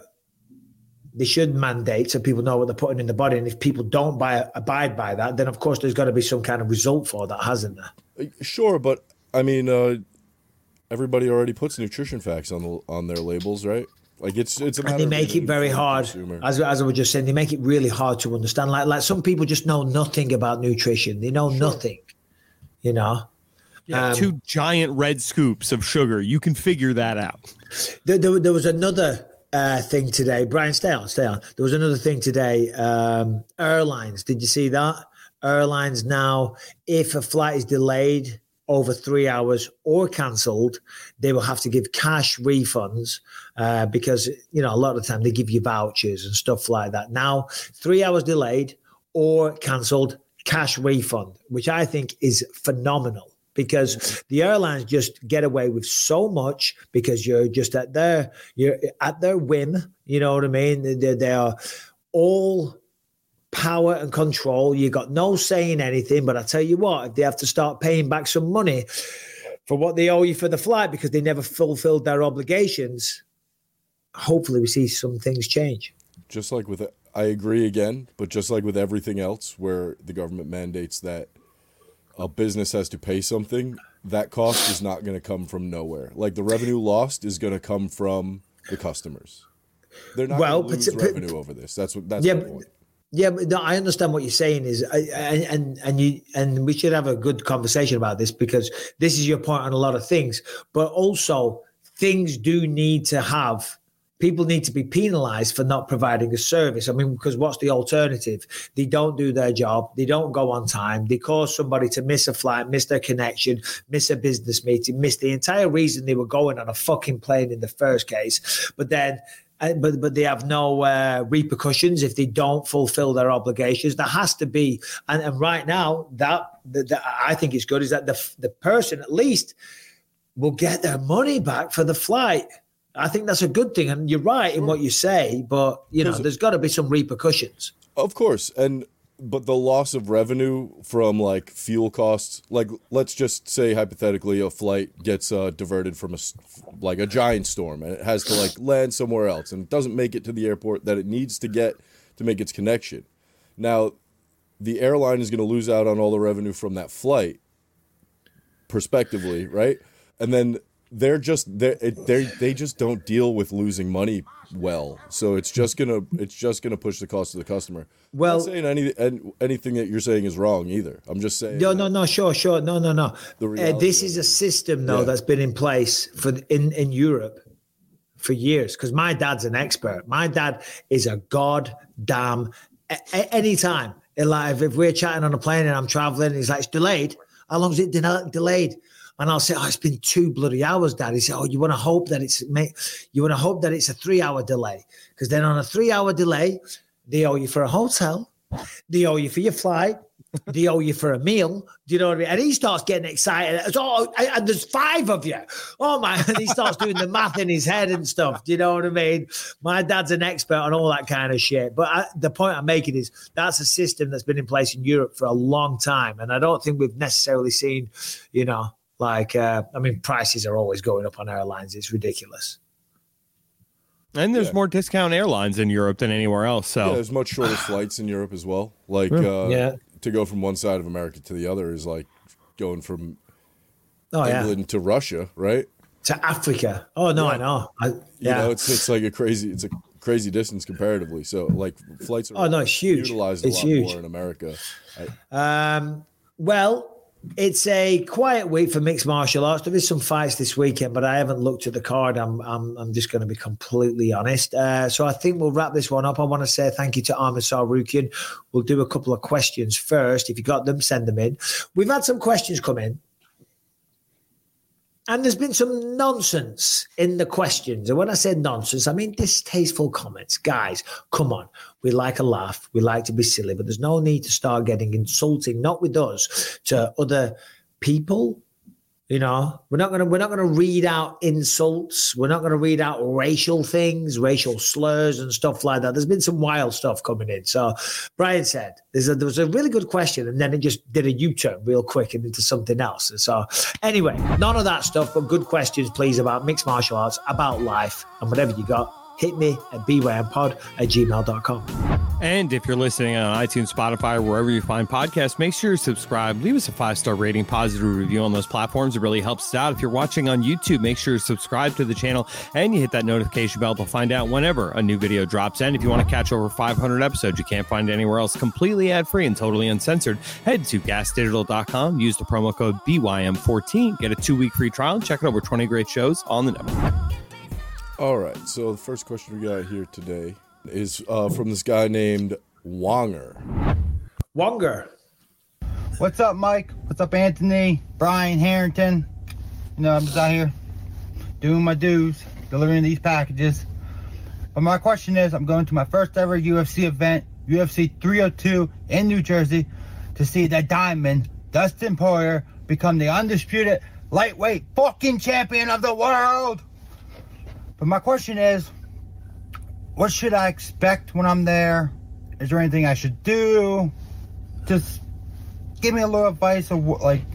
they should mandate so people know what they're putting in the body, and if people don't buy abide by that, then of course there's got to be some kind of result for that, hasn't there? all. Sure, but I mean, uh, everybody already puts nutrition facts on the, on their labels, right? Like it's it's a matter And they of make being it very an hard, consumer. as as I was just saying, they make it really hard to understand. Like like some people just know nothing about nutrition; they know nothing, you know. Yeah, Um, two giant red scoops of sugar. You can figure that out. There, there, there was another uh, thing today. Brian, stay on, stay on. There was another thing today. Um, airlines, did you see that? Airlines now, if a flight is delayed over three hours or cancelled, they will have to give cash refunds uh, because, you know, a lot of the time they give you vouchers and stuff like that. Now, three hours delayed or cancelled, cash refund, which I think is phenomenal. Because the airlines just get away with so much because you're just at their you're at their whim. You know what I mean? They, they are all power and control. You got no say in anything. But I tell you what, if they have to start paying back some money for what they owe you for the flight because they never fulfilled their obligations, hopefully we see some things change. Just like with, I agree again, but just like with everything else where the government mandates that a business has to pay something, that cost is not going to come from nowhere. Like the revenue lost is going to come from the customers. They're not Well, going to lose but- but- revenue over this. That's what. That's Yeah, the but- point. Yeah, but no, I understand what you're saying is, I- I- and and you and we should have a good conversation about this because this is your point on a lot of things. But also, things do need to have people need to be penalized for not providing a service. I mean, because what's the alternative? They don't do their job. They don't go on time. They cause somebody to miss a flight, miss their connection, miss a business meeting, miss the entire reason they were going on a fucking plane in the first case. But then. Uh, but but they have no uh, repercussions if they don't fulfill their obligations. There has to be, and, and right now that, that, that I think is good is that the the person at least will get their money back for the flight. I think that's a good thing, and you're right in what you say. But you know, there's got to be some repercussions. Of course, and but the loss of revenue from like fuel costs, like let's just say hypothetically a flight gets uh, diverted from a s- like a giant storm and it has to like land somewhere else and it doesn't make it to the airport that it needs to get to make its connection. Now, the airline is going to lose out on all the revenue from that flight, prospectively, right? And then they're just they they they just don't deal with losing money well, so it's just gonna it's just gonna push the cost to the customer. Well- I'm not saying any, any anything that you're saying is wrong either. I'm just saying No, that no, no, sure, sure, no, no, no. The Uh, reality this of is it a is- system though Yeah. that's been in place for the- in in Europe for years. Because my dad's an expert. My dad is a goddamn a- anytime. Like if, if we're chatting on a plane and I'm traveling, he's like, it's delayed. How long is it de- delayed? And I'll say, oh, it's been two bloody hours, Dad. He said, oh, you want to hope that it's you want to hope that it's a three-hour delay, because then on a three-hour delay, they owe you for a hotel, they owe you for your flight, they owe you for a meal. Do you know what I mean? And he starts getting excited. It's, oh, and there's five of you. Oh my! And he starts doing the math in his head and stuff. Do you know what I mean? My dad's an expert on all that kind of shit. But I, the point I'm making is that's a system that's been in place in Europe for a long time, and I don't think we've necessarily seen, you know. Like, uh, I mean, prices are always going up on airlines. It's ridiculous. And there's Yeah. more discount airlines in Europe than anywhere else. So Yeah, there's much shorter flights in Europe as well. Like, Yeah. uh, Yeah. to go from one side of America to the other is like going from Oh, yeah. England to Russia, right? To Africa. Oh, no, I know. I, You yeah. know, it's it's like a crazy it's a crazy distance comparatively. So like flights are Oh, no, it's huge. utilized a It's lot huge. more in America. I, Um, well, it's a quiet week for mixed martial arts. There is some fights this weekend, but I haven't looked at the card. I'm I'm, I'm just going to be completely honest. Uh, so I think we'll wrap this one up. I want to say thank you to Armin Sarukian. We'll do a couple of questions first. If you got them, send them in. We've had some questions come in. And there's been some nonsense in the questions. And when I say nonsense, I mean distasteful comments. Guys, come on. We like a laugh. We like to be silly, but there's no need to start getting insulting, not with us, to other people. You know, we're not gonna we're not gonna read out insults. We're not gonna read out racial things, racial slurs and stuff like that. There's been some wild stuff coming in. So Brian said there's a, there was a really good question, and then it just did a U-turn real quick and into something else. And so anyway, none of that stuff, but good questions, please, about mixed martial arts, about life, and whatever you got. Hit me at b y m pod at gmail dot com. And if you're listening on iTunes, Spotify, or wherever you find podcasts, make sure you subscribe. Leave us a five-star rating, positive review on those platforms. It really helps us out. If you're watching on YouTube, make sure you subscribe to the channel and you hit that notification bell to find out whenever a new video drops. And if you want to catch over five hundred episodes you can't find anywhere else, completely ad-free and totally uncensored, head to gas digital dot com. Use the promo code B Y M fourteen. Get a two-week free trial and check out over twenty great shows on the network. all right. So the first question we got here today is uh, from this guy named Wonger. Wonger. What's up, Mike? What's up, Anthony? Brian Harrington? You know, I'm just out here doing my dues, delivering these packages. But my question is, I'm going to my first ever U F C event, U F C three oh two in New Jersey, to see the Diamond, Dustin Poirier, become the undisputed lightweight fucking champion of the world. But my question is, what should I expect when I'm there? Is there anything I should do? Just give me a little advice of what, like,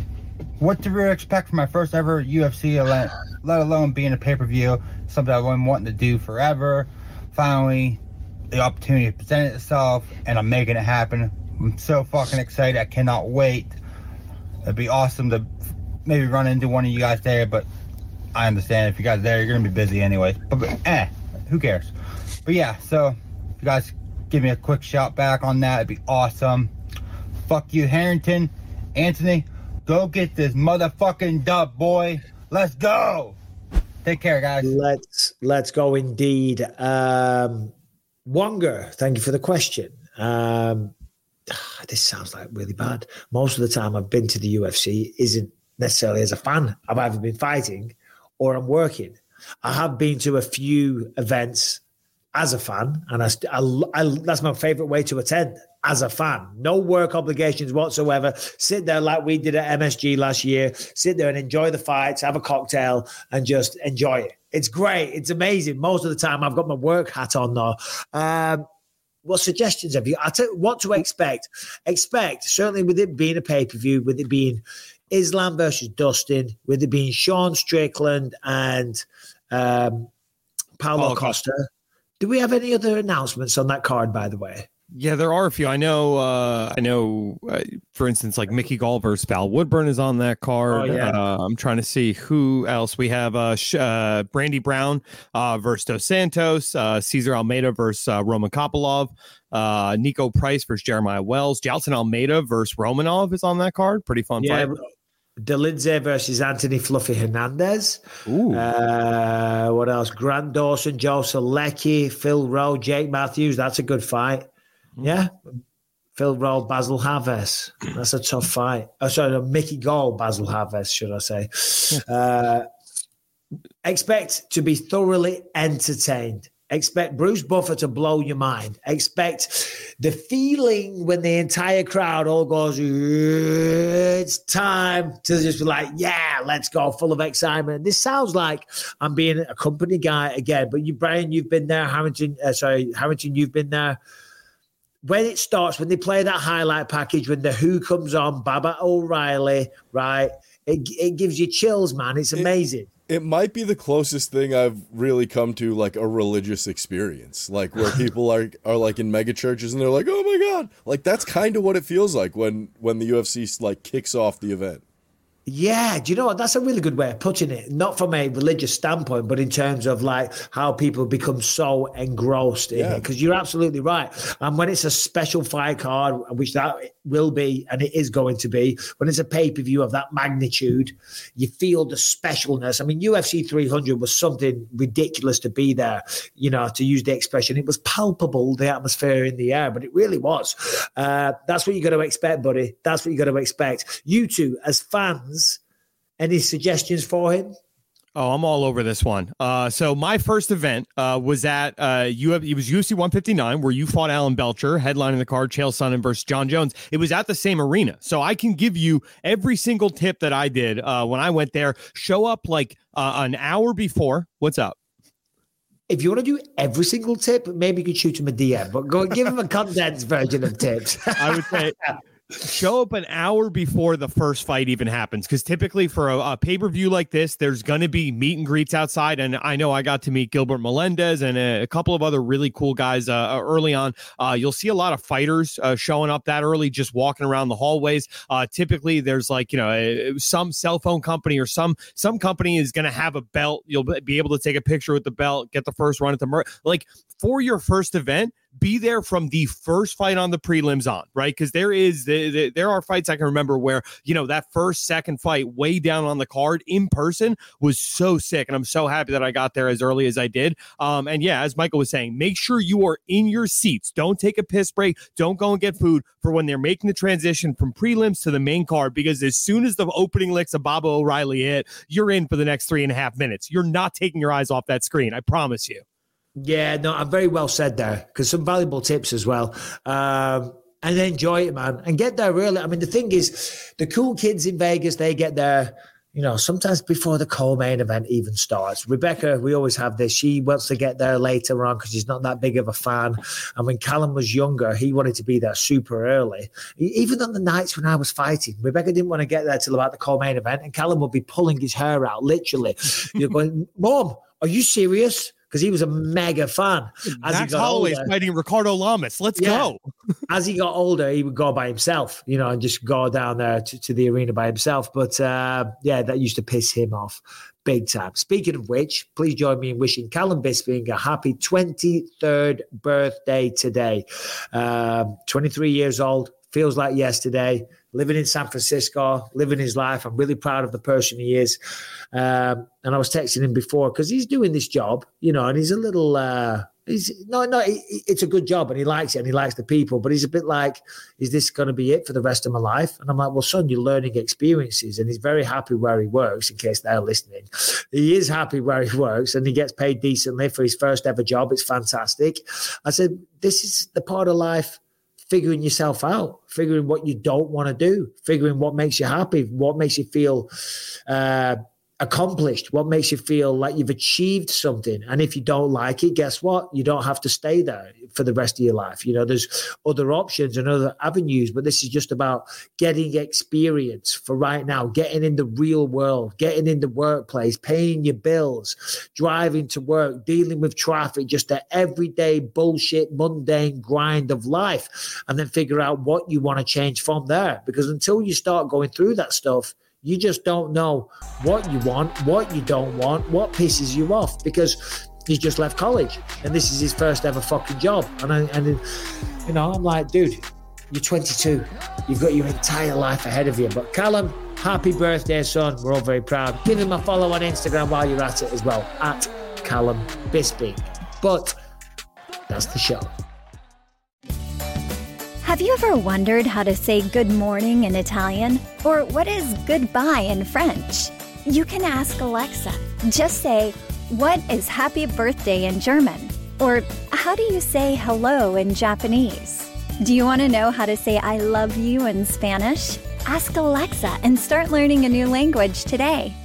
what to really expect from my first ever U F C event, let alone being a pay-per-view, something I've been wanting to do forever. Finally, the opportunity presented itself, and I'm making it happen. I'm so fucking excited. I cannot wait. It'd be awesome to maybe run into one of you guys there, but I understand if you guys are there, you're going to be busy anyways. But, but eh, who cares? But yeah, so if you guys give me a quick shout back on that, it'd be awesome. Fuck you, Harrington. Anthony, go get this motherfucking dub, boy. Let's go. Take care, guys. Let's let's go indeed. Um, Wonger, thank you for the question. Um, this sounds like really bad. Most of the time I've been to the U F C isn't necessarily as a fan. I've either been fighting or I'm working. I have been to a few events as a fan, and I, I, I, that's my favorite way to attend, as a fan. No work obligations whatsoever. Sit there like we did at M S G last year. Sit there and enjoy the fights, have a cocktail, and just enjoy it. It's great. It's amazing. Most of the time, I've got my work hat on though. Um, what suggestions have you? I tell you what to expect. Expect, certainly with it being a pay-per-view, with it being Islam versus Dustin, with it being Sean Strickland and um, Paulo, Paulo Costa. Costa. Do we have any other announcements on that card, by the way? Yeah, there are a few. I know, uh, I know, uh, for instance, like Mickey Gall versus Val Woodburn is on that card. Oh, yeah. uh, I'm trying to see who else. We have uh, Sh- uh, Brandy Brown uh, versus Dos Santos, uh, Cesar Almeida versus uh, Roman Kopylov, uh, Nico Price versus Jeremiah Wells, Jalton Almeida versus Romanov is on that card. Pretty fun Yeah, fight. Delidze versus Anthony Fluffy Hernandez. Ooh. Uh, what else? Grant Dawson, Joe Selecki, Phil Rowe, Jake Matthews. That's a good fight. Yeah. Phil Rowe, Basil Havers. That's a tough fight. Oh, sorry, no, Mickey Gall, Basil Havers, should I say. Uh, expect to be thoroughly entertained. Expect Bruce Buffer to blow your mind. Expect the feeling when the entire crowd all goes, it's time to just be like, yeah, let's go, full of excitement. This sounds like I'm being a company guy again, but you, Brian, you've been there. Harrington, uh, sorry, Harrington, you've been there. When it starts, when they play that highlight package, when the Who comes on, Baba O'Reilly, right? It, it gives you chills, man. It's amazing. It- It might be the closest thing I've really come to like a religious experience, like where people are are like in mega churches and they're like, "Oh my god!" Like that's kind of what it feels like when when the U F C like kicks off the event. Yeah, do you know what? That's a really good way of putting it. Not from a religious standpoint, but in terms of like how people become so engrossed in Yeah. it. Because you're absolutely right. And when it's a special fight card, which that will be, and it is going to be, when it's a pay-per-view of that magnitude, you feel the specialness. I mean, U F C three hundred was something ridiculous to be there, you know, to use the expression. It was palpable, the atmosphere in the air, but it really was. Uh, that's what you got to expect, buddy. That's what you got to expect. You two, as fans, any suggestions for him? Oh, I'm all over this one. Uh, so my first event uh, was at uh, U F, it was U F C one fifty-nine, where you fought Alan Belcher, headlining the card, Chael Sonnen versus John Jones. It was at the same arena, so I can give you every single tip that I did uh, when I went there. Show up like uh, an hour before. What's up? If you want to do every single tip, maybe you could shoot him a D M, but go give him a condensed version of tips. I would say show up an hour before the first fight even happens, because typically for a, a pay-per-view like this, there's going to be meet and greets outside. And I know I got to meet Gilbert Melendez and a, a couple of other really cool guys uh, early on. Uh, you'll see a lot of fighters uh, showing up that early, just walking around the hallways. Uh, typically, there's like, you know, a, some cell phone company or some some company is going to have a belt. You'll be able to take a picture with the belt, get the first run at the mer- like for your first event. Be there from the first fight on the prelims on, right? Because there is the, the, there are fights I can remember where, you know, that first, second fight way down on the card in person was so sick. And I'm so happy that I got there as early as I did. Um, and yeah, as Michael was saying, make sure you are in your seats. Don't take a piss break. Don't go and get food for when they're making the transition from prelims to the main card, because as soon as the opening licks of Baba O'Reilly hit, you're in for the next three and a half minutes. You're not taking your eyes off that screen. I promise you. Yeah, no, I'm very well said there, because some valuable tips as well. Um, and enjoy it, man, and get there early. I mean, the thing is, the cool kids in Vegas, they get there, you know, sometimes before the co-main event even starts. Rebecca, we always have this. She wants to get there later on because she's not that big of a fan. And when Callum was younger, he wanted to be there super early. Even on the nights when I was fighting, Rebecca didn't want to get there till about the co-main event, and Callum would be pulling his hair out, literally. You're going, Mom, are you serious? Because he was a mega fan. As Max Holloway's fighting Ricardo Lamas. Let's yeah. go. As he got older, he would go by himself, you know, and just go down there to, to the arena by himself. But uh, yeah, that used to piss him off big time. Speaking of which, please join me in wishing Callum Bisping a happy twenty-third birthday today. Um, twenty-three years old. Feels like yesterday, living in San Francisco, living his life. I'm really proud of the person he is. Um, and I was texting him before because he's doing this job, you know, and he's a little, uh, he's no, no, it's a good job and he likes it and he likes the people, but he's a bit like, is this going to be it for the rest of my life? And I'm like, well, son, you're learning experiences. And he's very happy where he works, in case they're listening. He is happy where he works and he gets paid decently for his first ever job. It's fantastic. I said, this is the part of life, figuring yourself out, figuring what you don't want to do, figuring what makes you happy, what makes you feel uh, accomplished, what makes you feel like you've achieved something. And if you don't like it, guess what? You don't have to stay there for the rest of your life. You know, there's other options and other avenues, but this is just about getting experience for right now, getting in the real world, getting in the workplace, paying your bills, driving to work, dealing with traffic, just the everyday bullshit, mundane grind of life, and then figure out what you want to change from there. Because until you start going through that stuff, you just don't know what you want, what you don't want, what pisses you off, because he's just left college and this is his first ever fucking job. And, I, and you know, I'm like, dude, you're twenty-two. You've got your entire life ahead of you. But Callum, happy birthday, son. We're all very proud. Give him a follow on Instagram while you're at it as well, at Callum Bisping. But that's the show. Have you ever wondered how to say good morning in Italian? Or what is goodbye in French? You can ask Alexa. Just say, what is happy birthday in German? Or how do you say hello in Japanese? Do you want to know how to say I love you in Spanish? Ask Alexa and start learning a new language today.